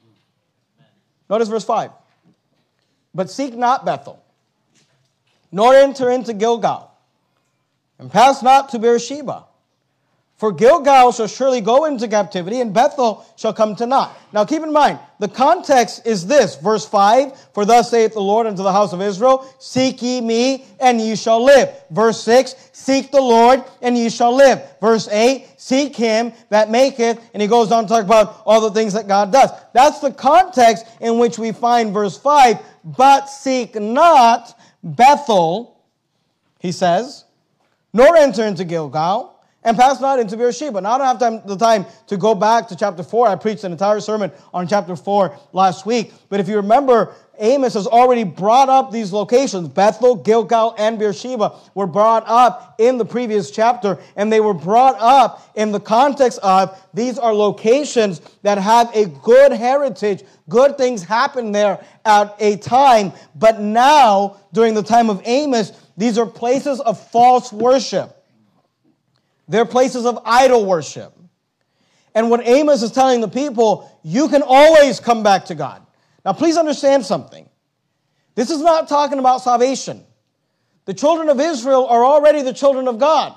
Notice verse five. But seek not Bethel, nor enter into Gilgal, and pass not to Beersheba. For Gilgal shall surely go into captivity, and Bethel shall come to naught. Now keep in mind, the context is this, verse five, for thus saith the Lord unto the house of Israel, seek ye me, and ye shall live. Verse six, seek the Lord, and ye shall live. Verse eight, seek him that maketh, and he goes on to talk about all the things that God does. That's the context in which we find verse five, but seek not Bethel, he says, nor enter into Gilgal, and pass not into Beersheba. Now, I don't have time, the time to go back to chapter four. I preached an entire sermon on chapter four last week. But if you remember, Amos has already brought up these locations. Bethel, Gilgal, and Beersheba were brought up in the previous chapter. And they were brought up in the context of these are locations that have a good heritage. Good things happen there at a time. But now, during the time of Amos, these are places of false worship. They're places of idol worship. And what Amos is telling the people, you can always come back to God. Now, please understand something. This is not talking about salvation. The children of Israel are already the children of God.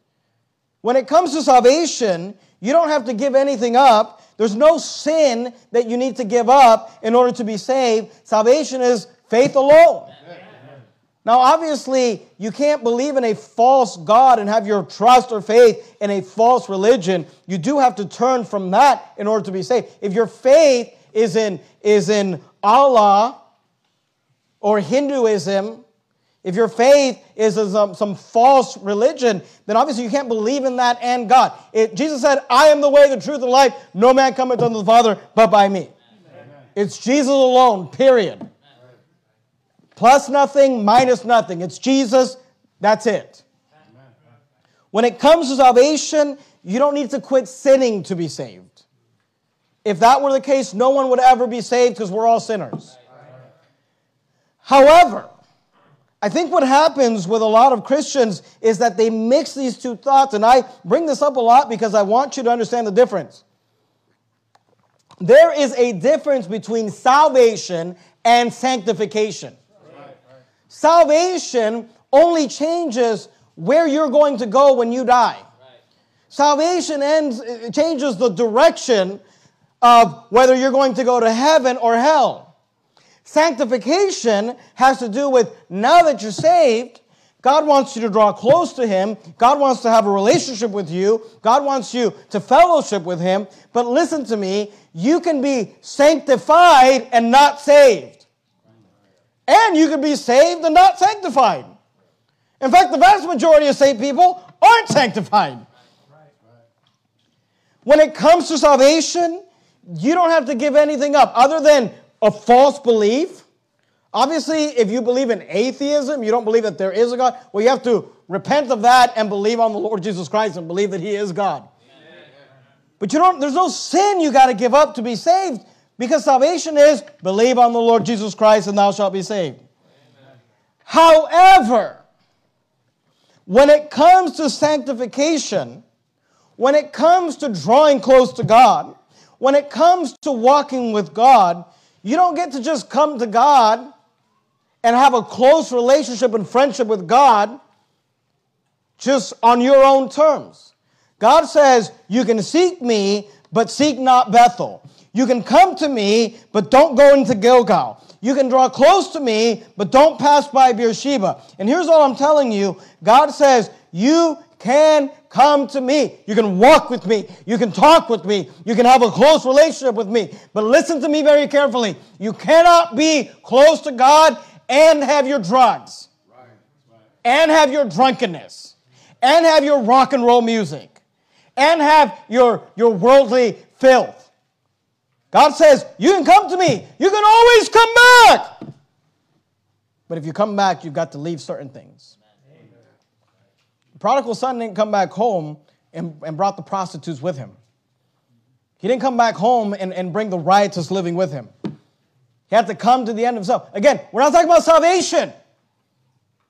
When it comes to salvation, you don't have to give anything up. There's no sin that you need to give up in order to be saved. Salvation is faith alone. Now, obviously, you can't believe in a false God and have your trust or faith in a false religion. You do have to turn from that in order to be saved. If your faith is in, is in Allah or Hinduism, if your faith is in some, some false religion, then obviously you can't believe in that and God. It, Jesus said, I am the way, the truth, and life. No man cometh unto the Father but by me. Amen. It's Jesus alone, period. Plus nothing, minus nothing. It's Jesus, that's it. When it comes to salvation, you don't need to quit sinning to be saved. If that were the case, no one would ever be saved because we're all sinners. However, I think what happens with a lot of Christians is that they mix these two thoughts, and I bring this up a lot because I want you to understand the difference. There is a difference between salvation and sanctification. Salvation only changes where you're going to go when you die. Right. Salvation ends, it changes the direction of whether you're going to go to heaven or hell. Sanctification has to do with now that you're saved, God wants you to draw close to Him. God wants to have a relationship with you. God wants you to fellowship with Him. But listen to me, you can be sanctified and not saved. And you can be saved and not sanctified. In fact, the vast majority of saved people aren't sanctified. When it comes to salvation, you don't have to give anything up other than a false belief. Obviously, if you believe in atheism, you don't believe that there is a God, well, you have to repent of that and believe on the Lord Jesus Christ and believe that He is God. Amen. But you don't. There's no sin you got to give up to be saved. Because salvation is, believe on the Lord Jesus Christ and thou shalt be saved. Amen. However, when it comes to sanctification, when it comes to drawing close to God, when it comes to walking with God, you don't get to just come to God and have a close relationship and friendship with God just on your own terms. God says, you can seek me, but seek not Bethel. You can come to me, but don't go into Gilgal. You can draw close to me, but don't pass by Beersheba. And here's all I'm telling you. God says, you can come to me. You can walk with me. You can talk with me. You can have a close relationship with me. But listen to me very carefully. You cannot be close to God and have your drugs. Right. Right. And have your drunkenness. And have your rock and roll music. And have your, your worldly filth. God says, you can come to me. You can always come back. But if you come back, you've got to leave certain things. Amen. The prodigal son didn't come back home and, and brought the prostitutes with him. He didn't come back home and, and bring the riotous living with him. He had to come to the end of himself. Again, we're not talking about salvation.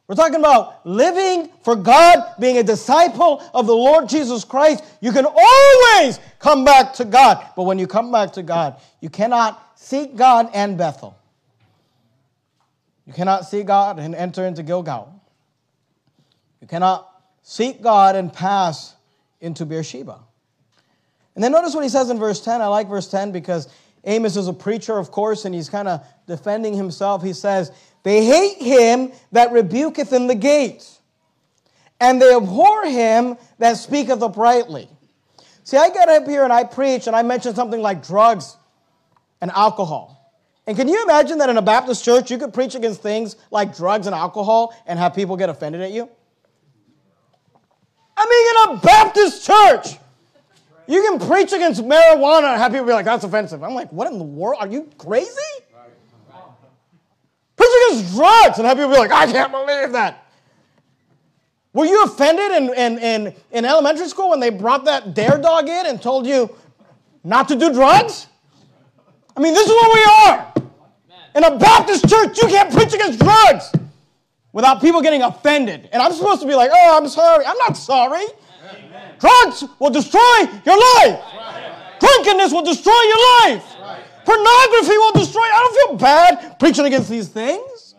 We're talking about living for God, being a disciple of the Lord Jesus Christ. You can always come back to God. But when you come back to God, you cannot seek God and Bethel. You cannot seek God and enter into Gilgal. You cannot seek God and pass into Beersheba. And then notice what he says in verse ten. I like verse ten because Amos is a preacher, of course, and he's kind of defending himself. He says, they hate him that rebuketh in the gate, and they abhor him that speaketh uprightly. See, I get up here and I preach, and I mention something like drugs and alcohol. And can you imagine that in a Baptist church, you could preach against things like drugs and alcohol and have people get offended at you? I mean, in a Baptist church, you can preach against marijuana and have people be like, that's offensive. I'm like, what in the world? Are you crazy? Preach against drugs and have people be like, I can't believe that. Were you offended in, in, in, in elementary school when they brought that dare dog in and told you not to do drugs? I mean, this is what we are. In a Baptist church, you can't preach against drugs without people getting offended. And I'm supposed to be like, oh, I'm sorry. I'm not sorry. Amen. Drugs will destroy your life. Right. Drunkenness will destroy your life. Right. Pornography will destroy. I don't feel bad preaching against these things.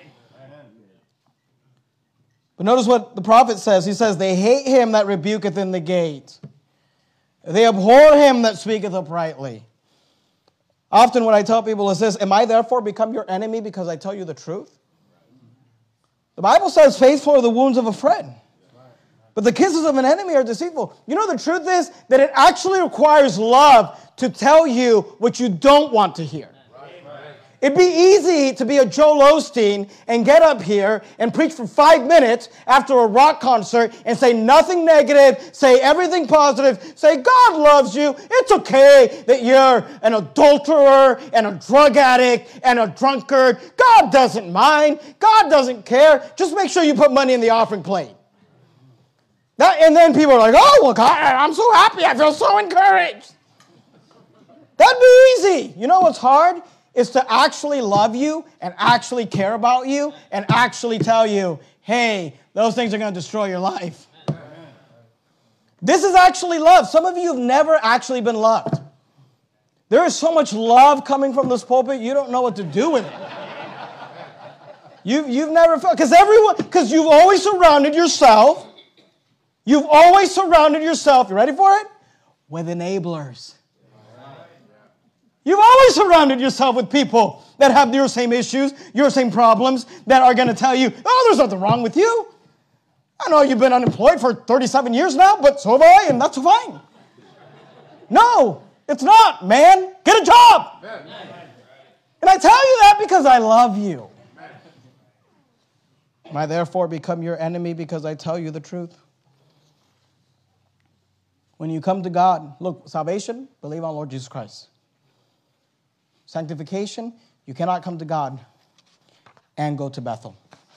But notice what the prophet says. He says, they hate him that rebuketh in the gate. They abhor him that speaketh uprightly. Often what I tell people is this, am I therefore become your enemy because I tell you the truth? The Bible says, faithful are the wounds of a friend, but the kisses of an enemy are deceitful. You know, the truth is that it actually requires love to tell you what you don't want to hear. It'd be easy to be a Joel Osteen and get up here and preach for five minutes after a rock concert and say nothing negative, say everything positive, say God loves you. It's okay that you're an adulterer and a drug addict and a drunkard. God doesn't mind. God doesn't care. Just make sure you put money in the offering plate. That, and then people are like, oh, well, God, I'm so happy. I feel so encouraged. That'd be easy. You know what's hard? Is to actually love you and actually care about you and actually tell you, hey, those things are going to destroy your life. This is actually love. Some of you have never actually been loved. There is so much love coming from this pulpit, you don't know what to do with it. You've, you've never felt, because everyone, because you've always surrounded yourself, you've always surrounded yourself, you ready for it? With enablers. You've always surrounded yourself with people that have your same issues, your same problems, that are going to tell you, oh, there's nothing wrong with you. I know you've been unemployed for thirty-seven years now, but so have I, and that's fine. No, it's not, man. Get a job. And I tell you that because I love you. Am I therefore become your enemy because I tell you the truth? When you come to God, look, salvation, believe on Lord Jesus Christ. Sanctification, you cannot come to God and go to Bethel.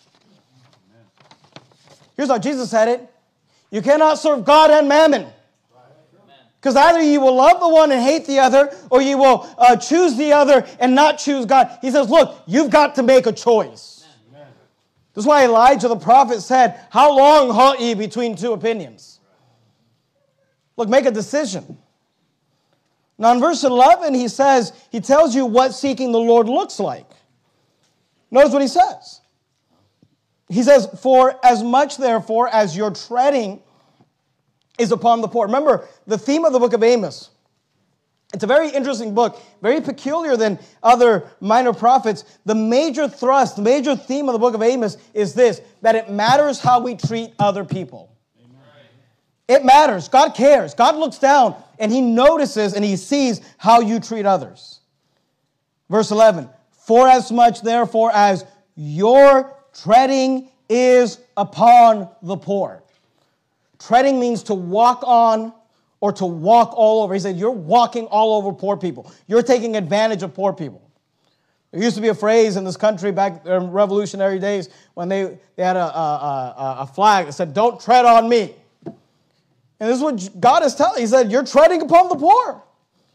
Here's how Jesus said it. You cannot serve God and mammon. Because either you will love the one and hate the other, or you will uh, choose the other and not choose God. He says, look, you've got to make a choice. Amen. This is why Elijah the prophet said, how long halt ye between two opinions? Look, make a decision. Now in verse eleven, he says, he tells you what seeking the Lord looks like. Notice what he says. He says, for as much therefore as your treading is upon the poor. Remember, the theme of the book of Amos. It's a very interesting book, very peculiar than other minor prophets. The major thrust, the major theme of the book of Amos is this, that it matters how we treat other people. It matters. God cares. God looks down and he notices and he sees how you treat others. Verse eleven, for as much therefore as your treading is upon the poor. Treading means to walk on or to walk all over. He said, you're walking all over poor people. You're taking advantage of poor people. There used to be a phrase in this country back in revolutionary days when they, they had a, a, a, a flag that said, don't tread on me. And this is what God is telling. He said, you're treading upon the poor.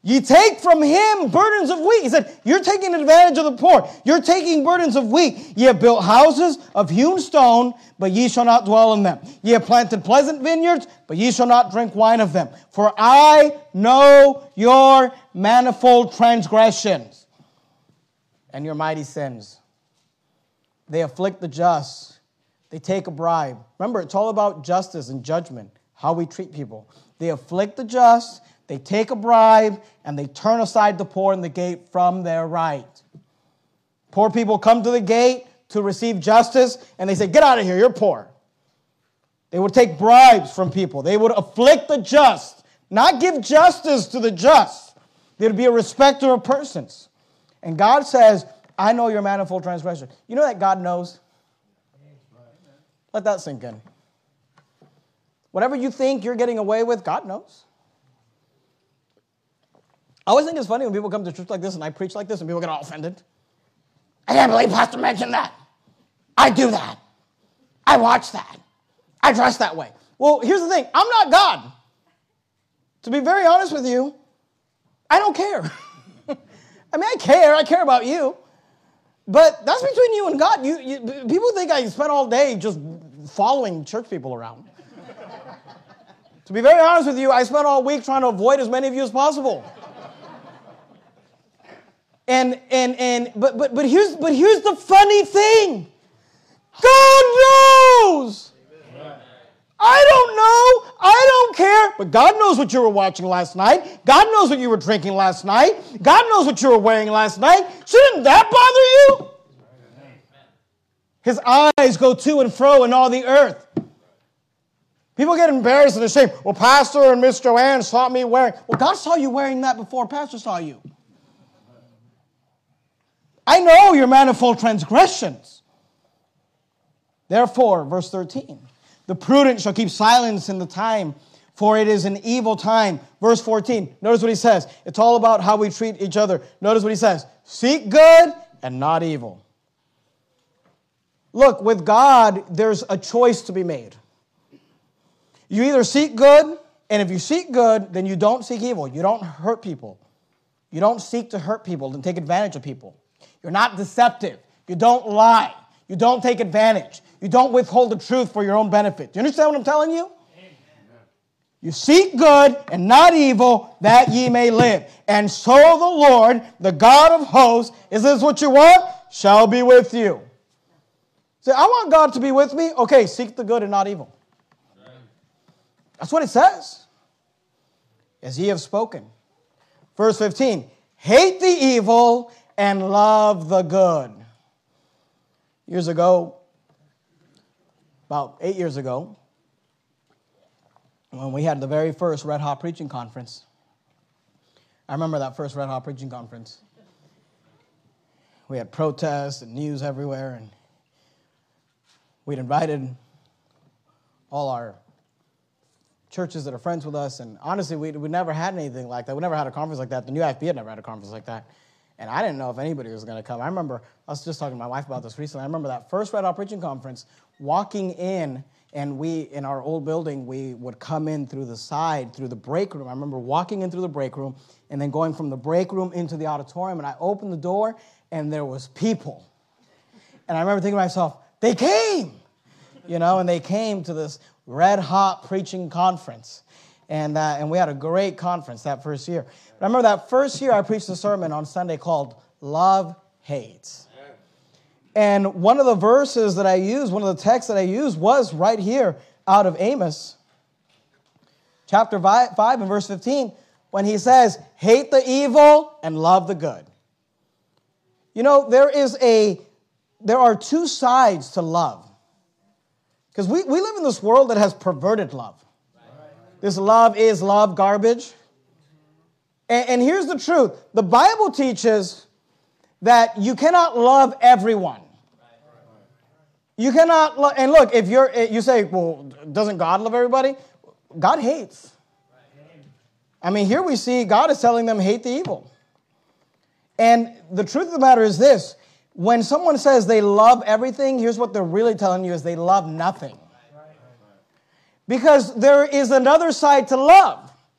Ye take from him burdens of wheat. He said, you're taking advantage of the poor. You're taking burdens of wheat. Ye have built houses of hewn stone, but ye shall not dwell in them. Ye have planted pleasant vineyards, but ye shall not drink wine of them. For I know your manifold transgressions and your mighty sins. They afflict the just. They take a bribe. Remember, it's all about justice and judgment, how we treat people. They afflict the just. They take a bribe, and they turn aside the poor in the gate from their right. Poor people come to the gate to receive justice, and they say, get out of here, you're poor. They would take bribes from people. They would afflict the just, not give justice to the just. There would be a respecter of persons. And God says, I know your manifold transgression. You know that God knows? Let that sink in. Whatever you think you're getting away with, God knows. I always think it's funny when people come to church like this and I preach like this and people get all offended. I can't believe Pastor mentioned that. I do that. I watch that. I dress that way. Well, here's the thing. I'm not God. To be very honest with you, I don't care. I mean, I care. I care about you. But that's between you and God. You, you, people think I spend all day just following church people around. To be very honest with you, I spent all week trying to avoid as many of you as possible. And and and but but but here's but here's the funny thing. God knows. Amen. I don't know. I don't care. But God knows what you were watching last night. God knows what you were drinking last night. God knows what you were wearing last night. Shouldn't that bother you? Amen. His eyes go to and fro in all the earth. People get embarrassed and ashamed. Well, Pastor and Miss Joanne saw me wearing. Well, God saw you wearing that before Pastor saw you. I know your manifold transgressions. Therefore, verse thirteen, the prudent shall keep silence in the time, for it is an evil time. Verse fourteen, notice what he says. It's all about how we treat each other. Notice what he says. Seek good and not evil. Look, with God, there's a choice to be made. You either seek good, and if you seek good, then you don't seek evil. You don't hurt people. You don't seek to hurt people and take advantage of people. You're not deceptive. You don't lie. You don't take advantage. You don't withhold the truth for your own benefit. Do you understand what I'm telling you? Amen. You seek good and not evil, that ye may live. And so the Lord, the God of hosts, is this what you want? Shall be with you. Say, I want God to be with me. Okay, seek the good and not evil. That's what it says. As ye have spoken. Verse fifteen, hate the evil and love the good. Years ago, about eight years ago, when we had the very first Red Hot Preaching Conference, I remember that first Red Hot Preaching Conference. We had protests and news everywhere, and we'd invited all our churches that are friends with us, and honestly, we we never had anything like that. We never had a conference like that. The New I F B had never had a conference like that. And I didn't know if anybody was going to come. I remember, I was just talking to my wife about this recently. I remember that first Red Hot Preaching Conference, walking in, and we, in our old building, we would come in through the side, through the break room. I remember walking in through the break room, and then going from the break room into the auditorium, and I opened the door, and there was people. And I remember thinking to myself, they came! You know, and they came to this Red Hot Preaching Conference. And, uh, and we had a great conference that first year. But I remember that first year I preached a sermon on Sunday called Love Hates. And one of the verses that I used, one of the texts that I used was right here out of Amos, chapter five and verse fifteen, when he says, hate the evil and love the good. You know, there is a, there are two sides to love. Because we, we live in this world that has perverted love. This love is love garbage. And, and here's the truth. The Bible teaches that you cannot love everyone. You cannot love, and look, if you're, you say, well, doesn't God love everybody? God hates. I mean, here we see God is telling them hate the evil. And the truth of the matter is this. When someone says they love everything, here's what they're really telling you is they love nothing. Because there is another side to love.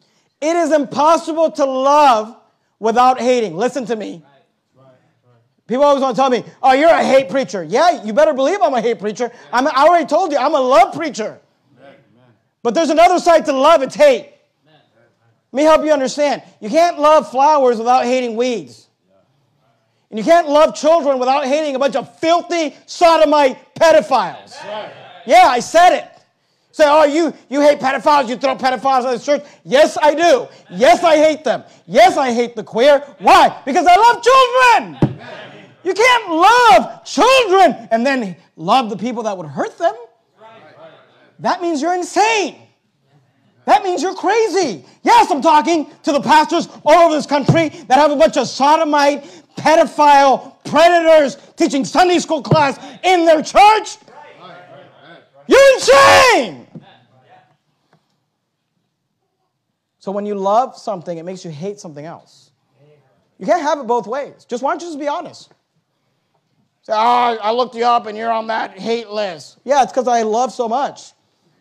It is impossible to love without hating. Listen to me. People always want to tell me, oh, you're a hate preacher. Yeah, you better believe I'm a hate preacher. I'm, I already told you, I'm a love preacher. Amen. But there's another side to love, it's hate. Amen. Let me help you understand. You can't love flowers without hating weeds. And you can't love children without hating a bunch of filthy, sodomite pedophiles. Amen. Yeah, I said it. Say, oh, you, you hate pedophiles, you throw pedophiles out of the church. Yes, I do. Yes, I hate them. Yes, I hate the queer. Why? Because I love children. Amen. You can't love children and then love the people that would hurt them. That means you're insane. That means you're crazy. Yes, I'm talking to the pastors all over this country that have a bunch of sodomite, pedophile, predators teaching Sunday school class in their church. You're insane. So when you love something, it makes you hate something else. You can't have it both ways. Just why don't you just be honest? Say, oh, I looked you up and you're on that hate list. Yeah, it's because I love so much.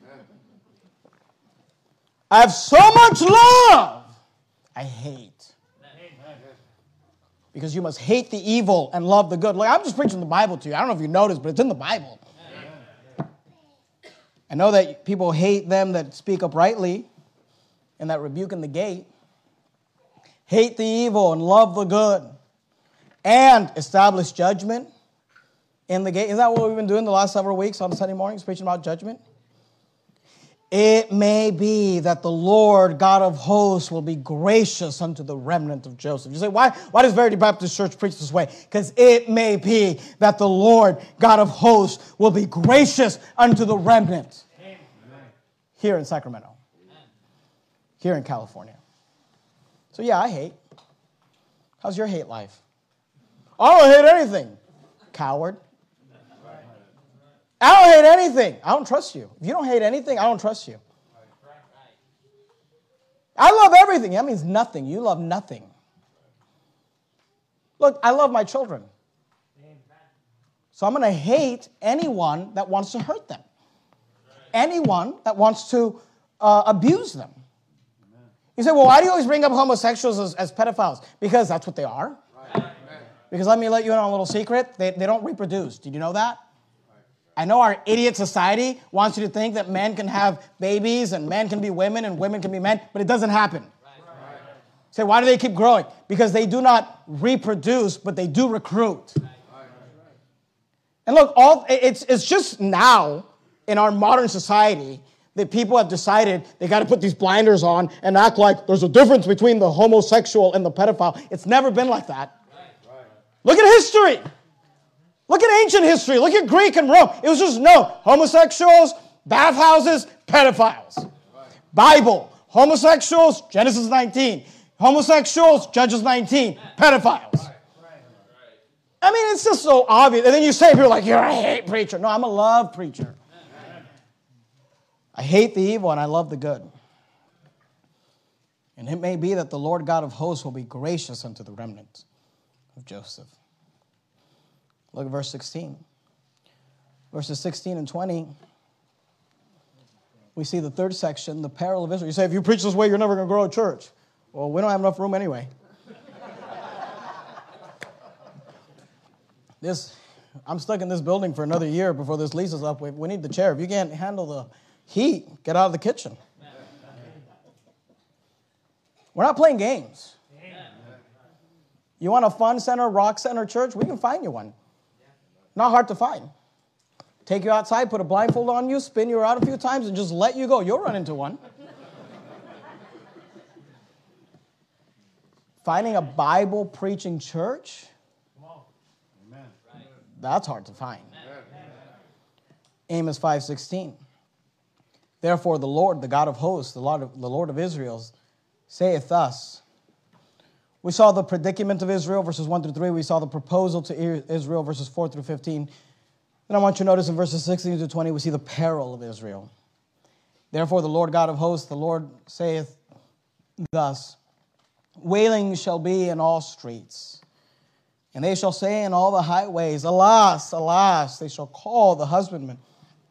I have so much love. I hate. Because you must hate the evil and love the good. Like, I'm just preaching the Bible to you. I don't know if you noticed, but it's in the Bible. I know that people hate them that speak uprightly and that rebuke in the gate. Hate the evil and love the good. And establish judgment in the gate. Isn't that what we've been doing the last several weeks on Sunday mornings, preaching about judgment? It may be that the Lord God of hosts will be gracious unto the remnant of Joseph. You say, why, why does Verity Baptist Church preach this way? Because it may be that the Lord God of hosts will be gracious unto the remnant. Amen. Here in Sacramento. Amen. Here in California. So yeah, I hate. How's your hate life? I don't hate anything. Coward. I don't hate anything. I don't trust you. If you don't hate anything, I don't trust you. I love everything. That means nothing. You love nothing. Look, I love my children. So I'm going to hate anyone that wants to hurt them. Anyone that wants to uh, abuse them. You say, well, why do you always bring up homosexuals as, as pedophiles? Because that's what they are. Because let me let you in on a little secret. They, they don't reproduce. Did you know that? I know our idiot society wants you to think that men can have babies and men can be women and women can be men, but it doesn't happen. Right. Say, why do they keep growing? Because they do not reproduce, but they do recruit. Right. And look, all it's it's just now in our modern society that people have decided they got to put these blinders on and act like there's a difference between the homosexual and the pedophile. It's never been like that. Right. Look at history. Look at ancient history. Look at Greek and Rome. It was just, no, homosexuals, bathhouses, pedophiles. Right. Bible, homosexuals, Genesis nineteen. Homosexuals, Judges nineteen. Pedophiles. Right. Right. I mean, it's just so obvious. And then you say, you're like, you're a hate preacher. No, I'm a love preacher. Right. I hate the evil and I love the good. And it may be that the Lord God of hosts will be gracious unto the remnant of Joseph. Look at verse sixteen. Verses sixteen and twenty. We see the third section, the peril of Israel. You say, if you preach this way, you're never going to grow a church. Well, we don't have enough room anyway. This, I'm stuck in this building for another year before this lease is up. We, we need the chair. If you can't handle the heat, get out of the kitchen. We're not playing games. You want a fun center, rock center church? We can find you one. Not hard to find. Take you outside, put a blindfold on you, spin you out a few times, and just let you go. You'll run into one. Finding a Bible-preaching church, Amen. That's hard to find. Amen. Amos five sixteen. Therefore the Lord, the God of hosts, the Lord of, the Lord of Israel, saith thus. We saw the predicament of Israel, verses one through three. We saw the proposal to Israel, verses four through fifteen. And I want you to notice in verses sixteen to twenty, we see the peril of Israel. Therefore, the Lord God of hosts, the Lord saith thus, wailing shall be in all streets, and they shall say in all the highways, alas, alas, they shall call the husbandman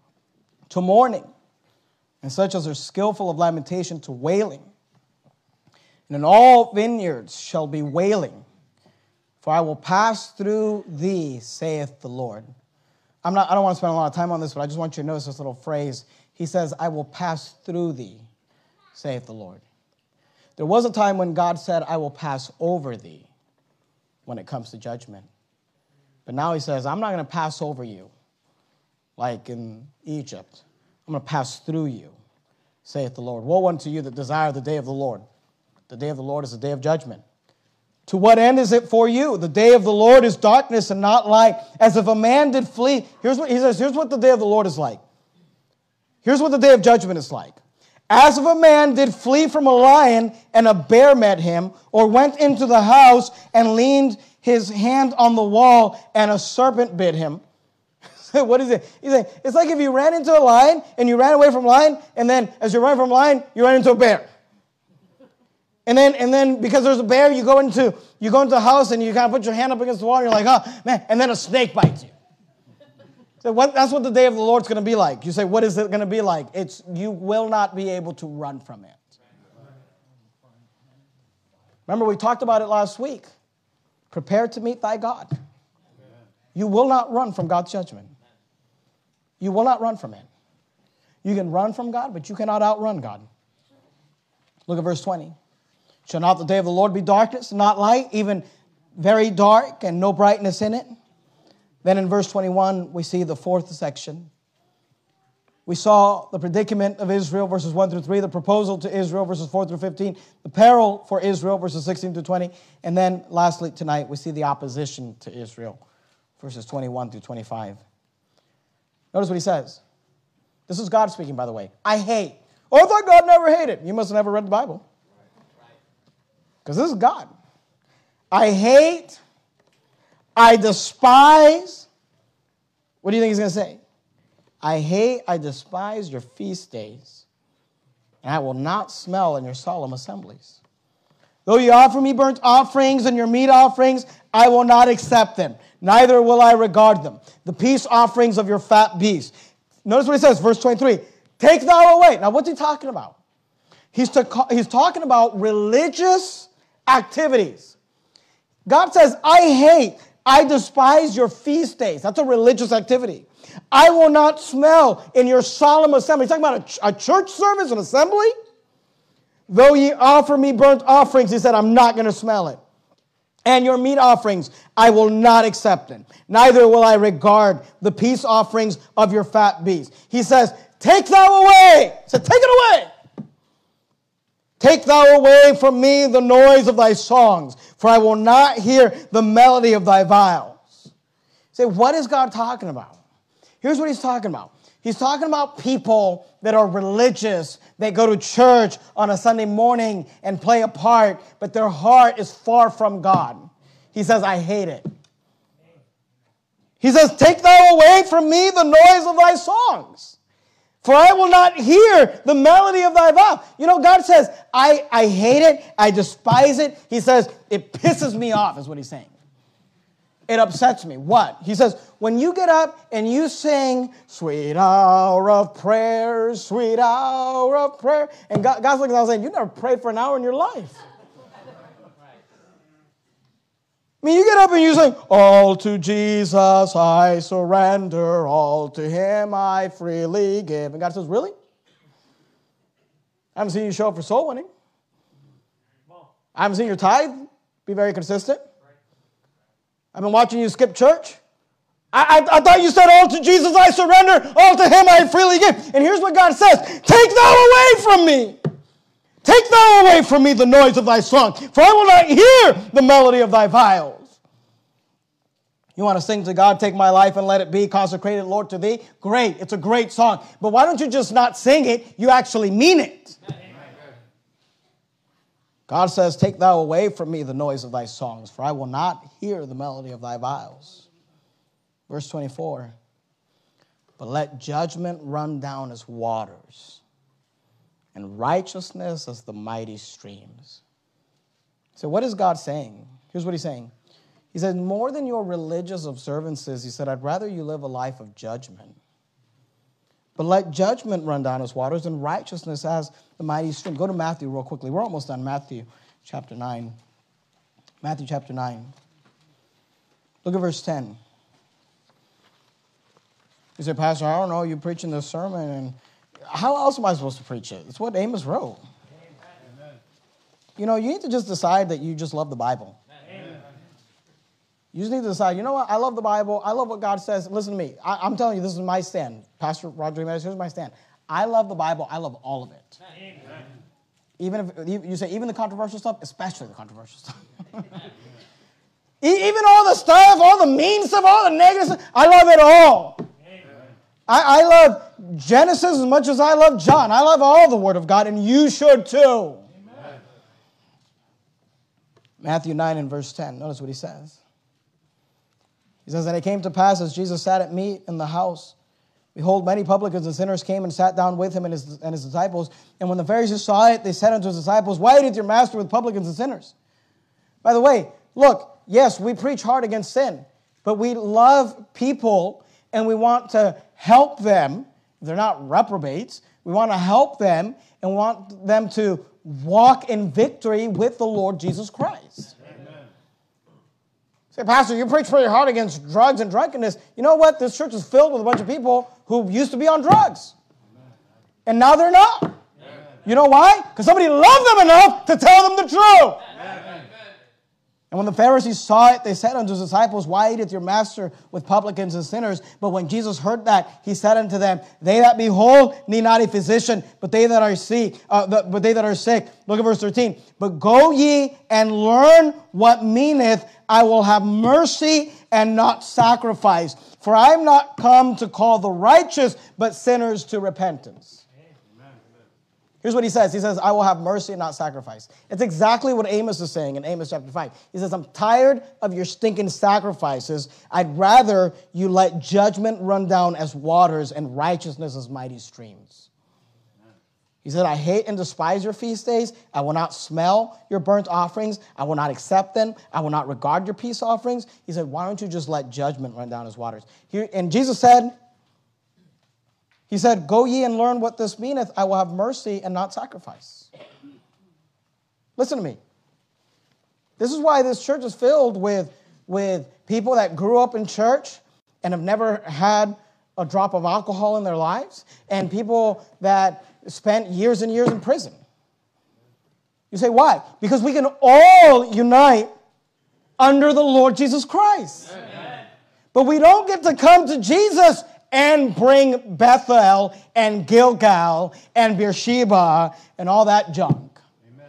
to mourning, and such as are skillful of lamentation to wailing. and in all vineyards shall be wailing. For I will pass through thee, saith the Lord. I'm not, I don't want to spend a lot of time on this, but I just want you to notice this little phrase. He says, I will pass through thee, saith the Lord. There was a time when God said, I will pass over thee when it comes to judgment. But now he says, I'm not going to pass over you like in Egypt. I'm going to pass through you, saith the Lord. Woe unto you that desire the day of the Lord. The day of the Lord is the day of judgment. To what end is it for you? The day of the Lord is darkness and not light, as if a man did flee. Here's what he says, here's what the day of the Lord is like. Here's what the day of judgment is like. As if a man did flee from a lion and a bear met him, or went into the house and leaned his hand on the wall and a serpent bit him. What is it? He's saying, it's like if you ran into a lion and you ran away from a lion, and then as you ran from a lion, you ran into a bear. And then, and then because there's a bear, you go into you go into the house and you kind of put your hand up against the wall and you're like, oh, man, and then a snake bites you. So what, that's what the day of the Lord's going to be like. You say, what is it going to be like? It's you will not be able to run from it. Remember, we talked about it last week. Prepare to meet thy God. You will not run from God's judgment. You will not run from it. You can run from God, but you cannot outrun God. Look at verse twenty. Shall not the day of the Lord be darkness, not light, even very dark and no brightness in it? Then in verse twenty-one, we see the fourth section. We saw the predicament of Israel, verses one through three, the proposal to Israel, verses four through fifteen, the peril for Israel, verses sixteen through twenty, and then lastly tonight, we see the opposition to Israel, verses twenty-one through twenty-five. Notice what he says. This is God speaking, by the way. I hate. Oh, I thought God never hated. You must have never read the Bible. Because this is God. I hate, I despise. What do you think he's going to say? I hate, I despise your feast days, and I will not smell in your solemn assemblies. Though you offer me burnt offerings and your meat offerings, I will not accept them, neither will I regard them. The peace offerings of your fat beasts. Notice what he says, verse twenty-three. Take thou away. Now, what's he talking about? He's, to, he's talking about religious activities. God says, I hate, I despise your feast days. That's a religious activity. I will not smell in your solemn assembly. He's talking about a, a church service, an assembly. Though ye offer me burnt offerings, he said, I'm not going to smell it. And your meat offerings, I will not accept them. Neither will I regard the peace offerings of your fat beasts. He says, take thou away. He said, take it away. Take thou away from me the noise of thy songs, for I will not hear the melody of thy viols. Say, what is God talking about? Here's what he's talking about. He's talking about people that are religious, that go to church on a Sunday morning and play a part, but their heart is far from God. He says, I hate it. He says, take thou away from me the noise of thy songs, for I will not hear the melody of thy vow. You know, God says, I, I hate it, I despise it. He says, it pisses me off, is what he's saying. It upsets me. What? He says, when you get up and you sing, sweet hour of prayer, sweet hour of prayer, and God, God's looking at us saying, you never prayed for an hour in your life. I mean, you get up and you sing, all to Jesus I surrender, all to him I freely give. And God says, really? I haven't seen you show up for soul winning. I haven't seen your tithe be very consistent. I've been watching you skip church. I, I, I thought you said, all to Jesus I surrender, all to him I freely give. And here's what God says, take thou away from me. Take thou away from me the noise of thy song, for I will not hear the melody of thy viols. You want to sing to God, take my life and let it be consecrated, Lord, to thee? Great. It's a great song. But why don't you just not sing it? You actually mean it. God says, take thou away from me the noise of thy songs, for I will not hear the melody of thy viols. Verse twenty-four. But let judgment run down as waters, and righteousness as the mighty streams. So what is God saying? Here's what he's saying. He said, more than your religious observances, he said, I'd rather you live a life of judgment. But let judgment run down as waters and righteousness as the mighty stream. Go to Matthew real quickly. We're almost done. Matthew chapter nine. Matthew chapter nine. Look at verse ten. You say, Pastor, I don't know, you're preaching this sermon, and how else am I supposed to preach it? It's what Amos wrote. Amen. You know, you need to just decide that you just love the Bible. Amen. You just need to decide, you know what, I love the Bible, I love what God says. Listen to me, I, I'm telling you, this is my stand. Pastor Roger Jimenez, here's my stand. I love the Bible, I love all of it. Amen. Even if you say, even the controversial stuff, especially the controversial stuff. Even all the stuff, all the mean stuff, all the negative stuff, I love it all. I, I love Genesis as much as I love John. I love all the Word of God, and you should too. Amen. Matthew nine and verse ten. Notice what he says. He says, and it came to pass as Jesus sat at meat in the house, behold, many publicans and sinners came and sat down with him and his, and his disciples. And when the Pharisees saw it, they said unto his disciples, why did your master with publicans and sinners? By the way, look, yes, we preach hard against sin, but we love people and we want to help them. They're not reprobates. We want to help them and want them to walk in victory with the Lord Jesus Christ. Amen. Say, Pastor, you preach pretty hard against drugs and drunkenness. You know what? This church is filled with a bunch of people who used to be on drugs. Amen. And now they're not. Amen. You know why? Because somebody loved them enough to tell them the truth. Amen. And when the Pharisees saw it, they said unto his disciples, why eateth your master with publicans and sinners? But when Jesus heard that, he said unto them, they that be whole need not a physician, but they that are sick. Uh, the, but they that are sick. Look at verse thirteen. But go ye and learn what meaneth, I will have mercy and not sacrifice. For I am not come to call the righteous, but sinners to repentance. Here's what he says. He says, I will have mercy and not sacrifice. It's exactly what Amos is saying in Amos chapter five. He says, I'm tired of your stinking sacrifices. I'd rather you let judgment run down as waters and righteousness as mighty streams. He said, I hate and despise your feast days. I will not smell your burnt offerings. I will not accept them. I will not regard your peace offerings. He said, why don't you just let judgment run down as waters? Here, and Jesus said, He said, go ye and learn what this meaneth. I will have mercy and not sacrifice. Listen to me. This is why this church is filled with, with people that grew up in church and have never had a drop of alcohol in their lives, and people that spent years and years in prison. You say, why? Because we can all unite under the Lord Jesus Christ. Amen. But we don't get to come to Jesus and bring Bethel and Gilgal and Beersheba and all that junk. Amen.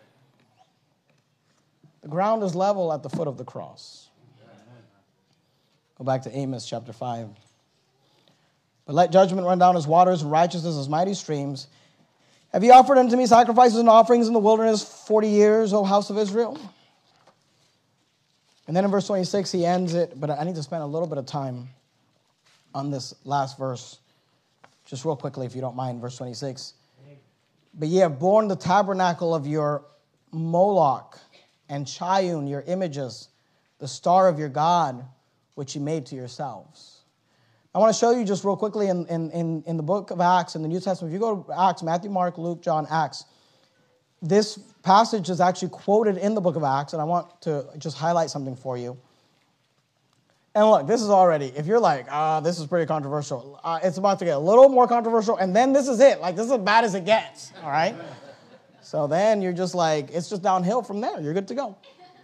The ground is level at the foot of the cross. Amen. Go back to Amos chapter five. But let judgment run down as waters and righteousness as mighty streams. Have you offered unto me sacrifices and offerings in the wilderness forty years, O house of Israel? And then in verse twenty-six, he ends it, but I need to spend a little bit of time on this last verse, just real quickly, if you don't mind, verse twenty-six. But ye have borne the tabernacle of your Moloch, and Chiun, your images, the star of your God, which ye made to yourselves. I want to show you just real quickly in, in, in the book of Acts, in the New Testament, if you go to Acts, Matthew, Mark, Luke, John, Acts, this passage is actually quoted in the book of Acts, and I want to just highlight something for you. And look, this is already, if you're like, ah, oh, this is pretty controversial, uh, it's about to get a little more controversial, and then this is it. Like, this is as bad as it gets, all right? So then you're just like, it's just downhill from there. You're good to go.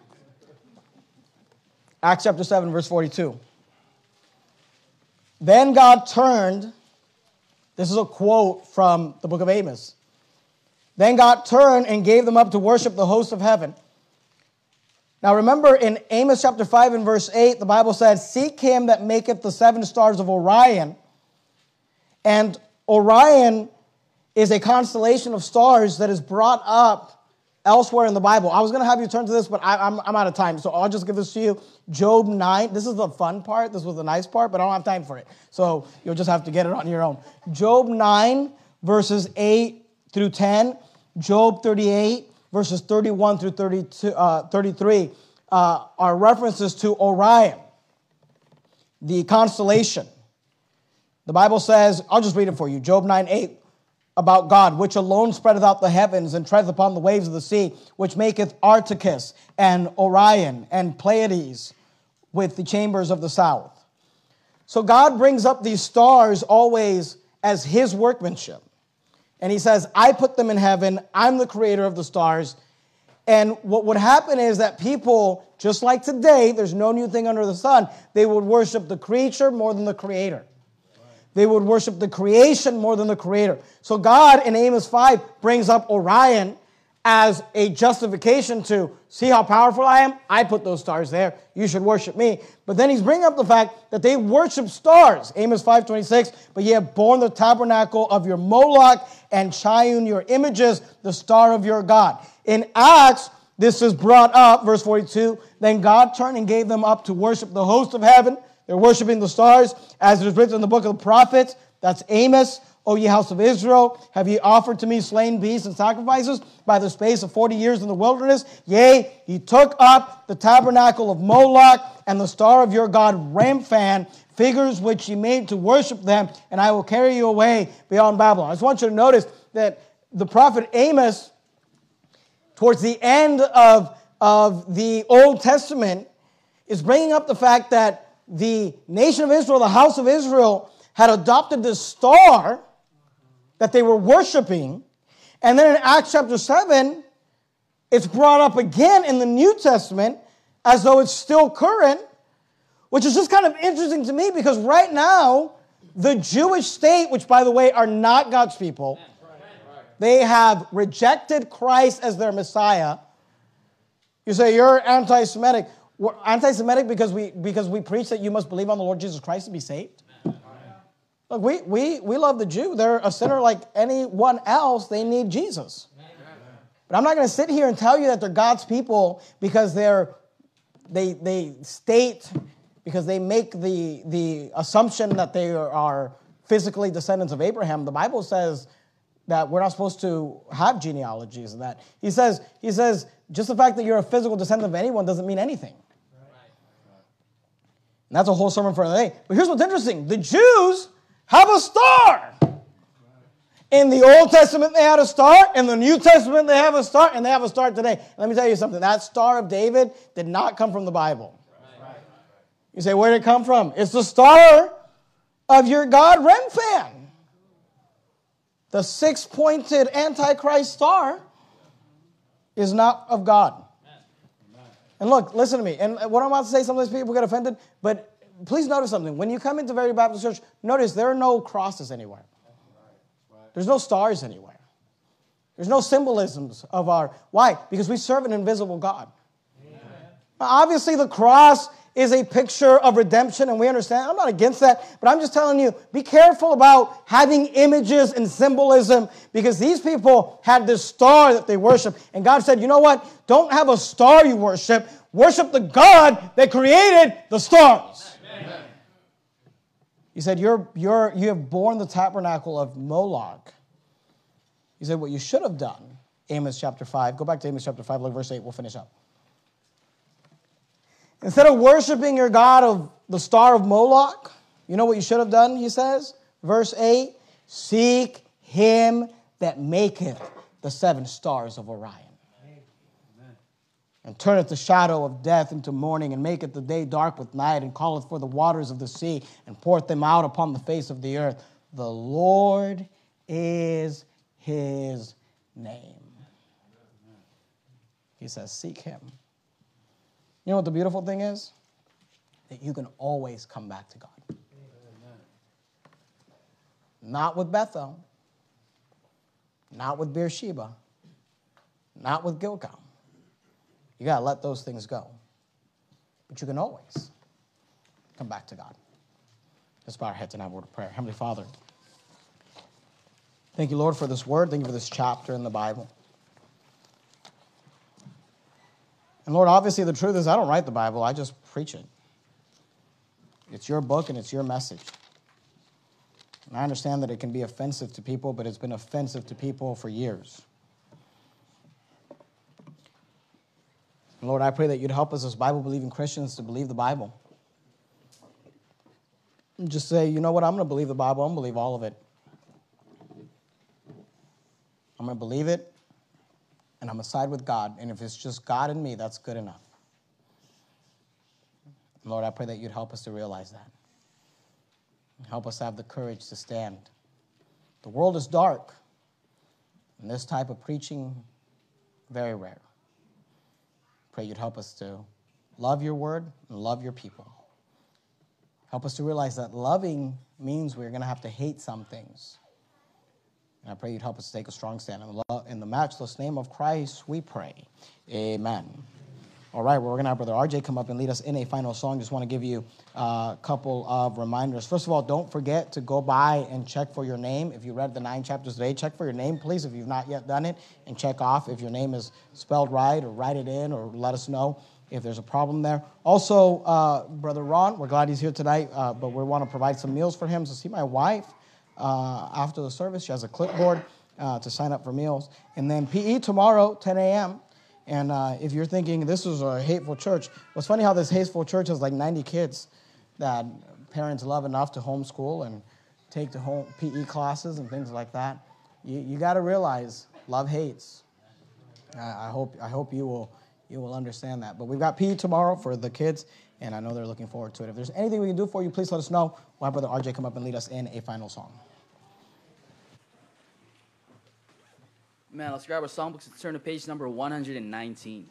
Acts chapter seven, verse forty-two. Then God turned, this is a quote from the book of Amos. Then God turned and gave them up to worship the host of heaven. Now remember in Amos chapter five and verse eight, the Bible says, seek him that maketh the seven stars of Orion. And Orion is a constellation of stars that is brought up elsewhere in the Bible. I was going to have you turn to this, but I, I'm, I'm out of time, so I'll just give this to you. Job nine, this is the fun part, this was the nice part, but I don't have time for it. So you'll just have to get it on your own. Job nine, verses eight through ten. Job thirty-eight, verses thirty-one through thirty-two, uh, thirty-three, uh, are references to Orion, the constellation. The Bible says, I'll just read it for you. Job nine, eight. about God, which alone spreadeth out the heavens and treadeth upon the waves of the sea, which maketh Arcticus and Orion and Pleiades with the chambers of the south. So God brings up these stars always as his workmanship. And he says, I put them in heaven. I'm the creator of the stars. And what would happen is that people, just like today, there's no new thing under the sun, they would worship the creature more than the creator. They would worship the creation more than the creator. So God in Amos five brings up Orion as a justification to see how powerful I am. I put those stars there. You should worship me. But then he's bringing up the fact that they worship stars. Amos five twenty-six, but ye have borne the tabernacle of your Moloch and Chiun, your images, the star of your God. In Acts, this is brought up, verse forty-two, then God turned and gave them up to worship the host of heaven. They're worshiping the stars, as it is written in the book of the prophets. That's Amos. O ye house of Israel, have ye offered to me slain beasts and sacrifices by the space of forty years in the wilderness? Yea, ye took up the tabernacle of Moloch and the star of your god Remphan, figures which ye made to worship them, and I will carry you away beyond Babylon. I just want you to notice that the prophet Amos, towards the end of, of the Old Testament, is bringing up the fact that the nation of Israel, the house of Israel, had adopted this star that they were worshiping. And then in Acts chapter seven, it's brought up again in the New Testament as though it's still current, which is just kind of interesting to me because right now, the Jewish state, which by the way are not God's people, they have rejected Christ as their Messiah. You say, you're anti-Semitic. We're anti-Semitic because we because we preach that you must believe on the Lord Jesus Christ to be saved. Look, we we we love the Jew. They're a sinner like anyone else. They need Jesus. But I'm not going to sit here and tell you that they're God's people because they're they they state because they make the the assumption that they are physically descendants of Abraham. The Bible says that we're not supposed to have genealogies and that. He says he says just the fact that you're a physical descendant of anyone doesn't mean anything. And that's a whole sermon for another day. But here's what's interesting. The Jews have a star. In the Old Testament, they had a star. In the New Testament, they have a star. And they have a star today. Let me tell you something. That Star of David did not come from the Bible. You say, where did it come from? It's the star of your God, Remphan. The six-pointed Antichrist star is not of God. And look, listen to me. And what I'm about to say, sometimes people get offended, but please notice something. When you come into Very Baptist Church, notice there are no crosses anywhere. There's no stars anywhere. There's no symbolisms of our... Why? Because we serve an invisible God. Amen. Obviously, the cross is a picture of redemption, and we understand. I'm not against that, but I'm just telling you, be careful about having images and symbolism, because these people had this star that they worship, and God said, you know what? Don't have a star you worship. Worship the God that created the stars. Amen. He said, you're, you're, you have borne the tabernacle of Moloch. He said, what you should have done, Amos chapter five, go back to Amos chapter five, look verse eight, we'll finish up. Instead of worshiping your God of the star of Moloch, you know what you should have done, he says? Verse eight, seek him that maketh the seven stars of Orion. Amen. And turneth the shadow of death into morning, and maketh the day dark with night, and calleth for the waters of the sea, and poureth them out upon the face of the earth. The Lord is his name. He says, seek him. You know what the beautiful thing is? That you can always come back to God. Amen. Not with Bethel. Not with Beersheba. Not with Gilgal. You got to let those things go. But you can always come back to God. Let's bow our heads and have a word of prayer. Heavenly Father, thank you, Lord, for this word. Thank you for this chapter in the Bible. And Lord, obviously the truth is I don't write the Bible, I just preach it. It's your book and it's your message. And I understand that it can be offensive to people, but it's been offensive to people for years. And Lord, I pray that you'd help us as Bible-believing Christians to believe the Bible. And just say, you know what, I'm going to believe the Bible, I'm going to believe all of it. believe it, and I'm going to side with God. And if it's just God and me, that's good enough. Lord, I pray that you'd help us to realize that. Help us have the courage to stand. The world is dark, and this type of preaching, very rare. Pray you'd help us to love your word and love your people. Help us to realize that loving means we're going to have to hate some things. And I pray you'd help us to take a strong stand. In the, in the matchless name of Christ, we pray. Amen. All right, well, we're going to have Brother R J come up and lead us in a final song. Just want to give you a couple of reminders. First of all, don't forget to go by and check for your name. If you read the nine chapters today, check for your name, please, if you've not yet done it, and check off if your name is spelled right, or write it in, or let us know if there's a problem there. Also, uh, Brother Ron, we're glad he's here tonight, uh, but we want to provide some meals for him. So see my wife uh, after the service. She has a clipboard uh, to sign up for meals. And then P E tomorrow, ten a.m., and uh, if you're thinking this is a hateful church, what's funny how this hateful church has like ninety kids that parents love enough to homeschool and take to home P E classes and things like that. You, you got to realize love hates. I, I hope I hope you will you will understand that. But we've got P E tomorrow for the kids, and I know they're looking forward to it. If there's anything we can do for you, please let us know. We'll have Brother R J come up and lead us in a final song. Man, let's grab our songbooks and turn to page number one hundred nineteen.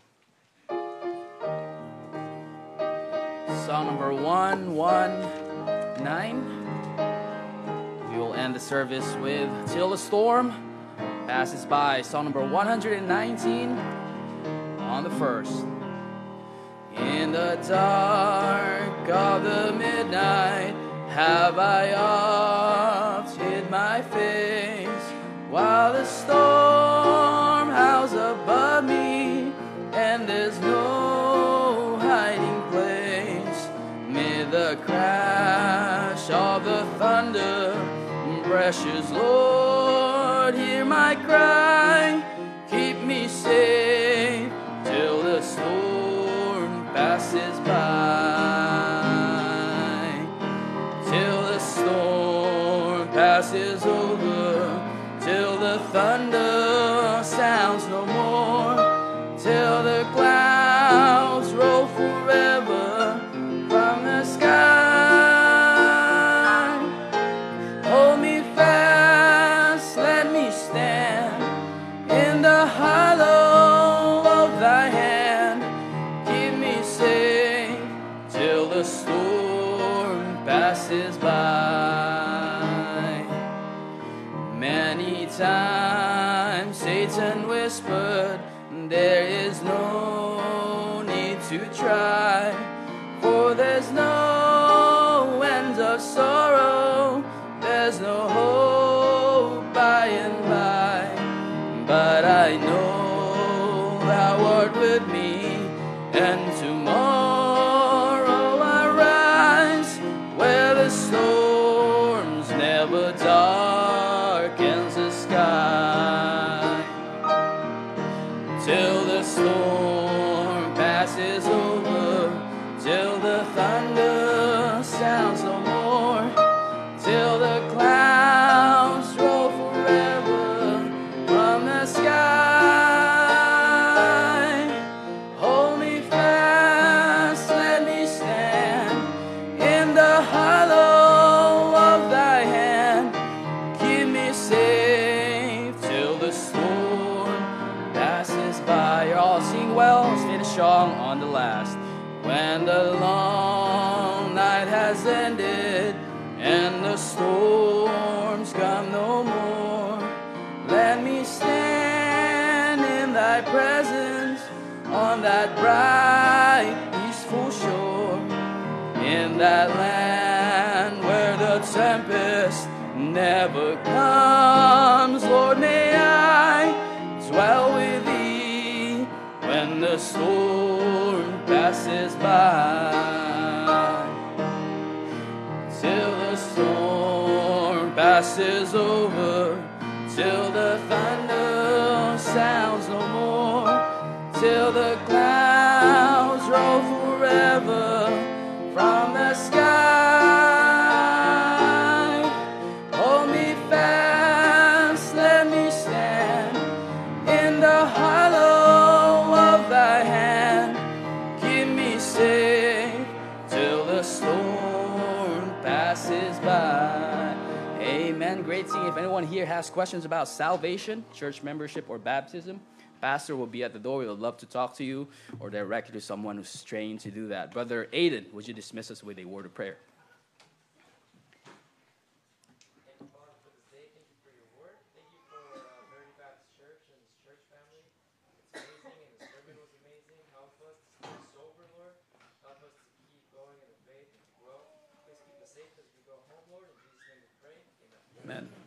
Song number one nineteen. We will end the service with Till the Storm Passes By. Song number one hundred nineteen on the first. In the dark of the midnight have I oft hid my face, while the storm howls above me, and there's no hiding place. Mid the crash of the thunder, precious Lord, hear my cry. Keep me safe till the storm passes by. Till the storm passes over, till the thunder sounds no more, till the clouds roll forever from the sky. Hold me fast, let me stand in the hollow of thy hand. Keep me safe till the storm passes by. Many times Satan whispered, there is no need to try, for there's no end of sorrow, there's no hope by and by. But I know thou art with me, and tomorrow I rise where the storms never darkens the sky. Till the storm passes over, till the thunder sounds no more, till the clouds roll forever from the sky. Hold me fast, let me stand in the hollow of thy hand. Keep me safe till the storm passes by. You're all singing well, stay strong on the last. When the long night has ended and the storms come no more, let me stand in thy presence on that bright, peaceful shore, in that land where the tempest never comes. Lord, may I dwell with thee when the storm passes by. Till the storm passes over, till the thunder sounds no more, till the clouds roll forever from the sky. Hold me fast, let me stand the hollow of thy hand. Keep me safe till the storm passes by. Amen. Great singing. If anyone here has questions about salvation, church membership, or baptism, Pastor will be at the door. We would love to talk to you or direct you to someone who's trained to do that. Brother Aiden, would you dismiss us with a word of prayer? Thank you, Father, for this day. Thank you for your word. Thank you for uh, Verity Baptist Church and this church family. It's amazing, and the sermon was amazing. Help us to stay sober, Lord. Help us to keep going in the faith and to grow. Please keep us safe as we go home, Lord. In Jesus' name we pray. Amen. Amen.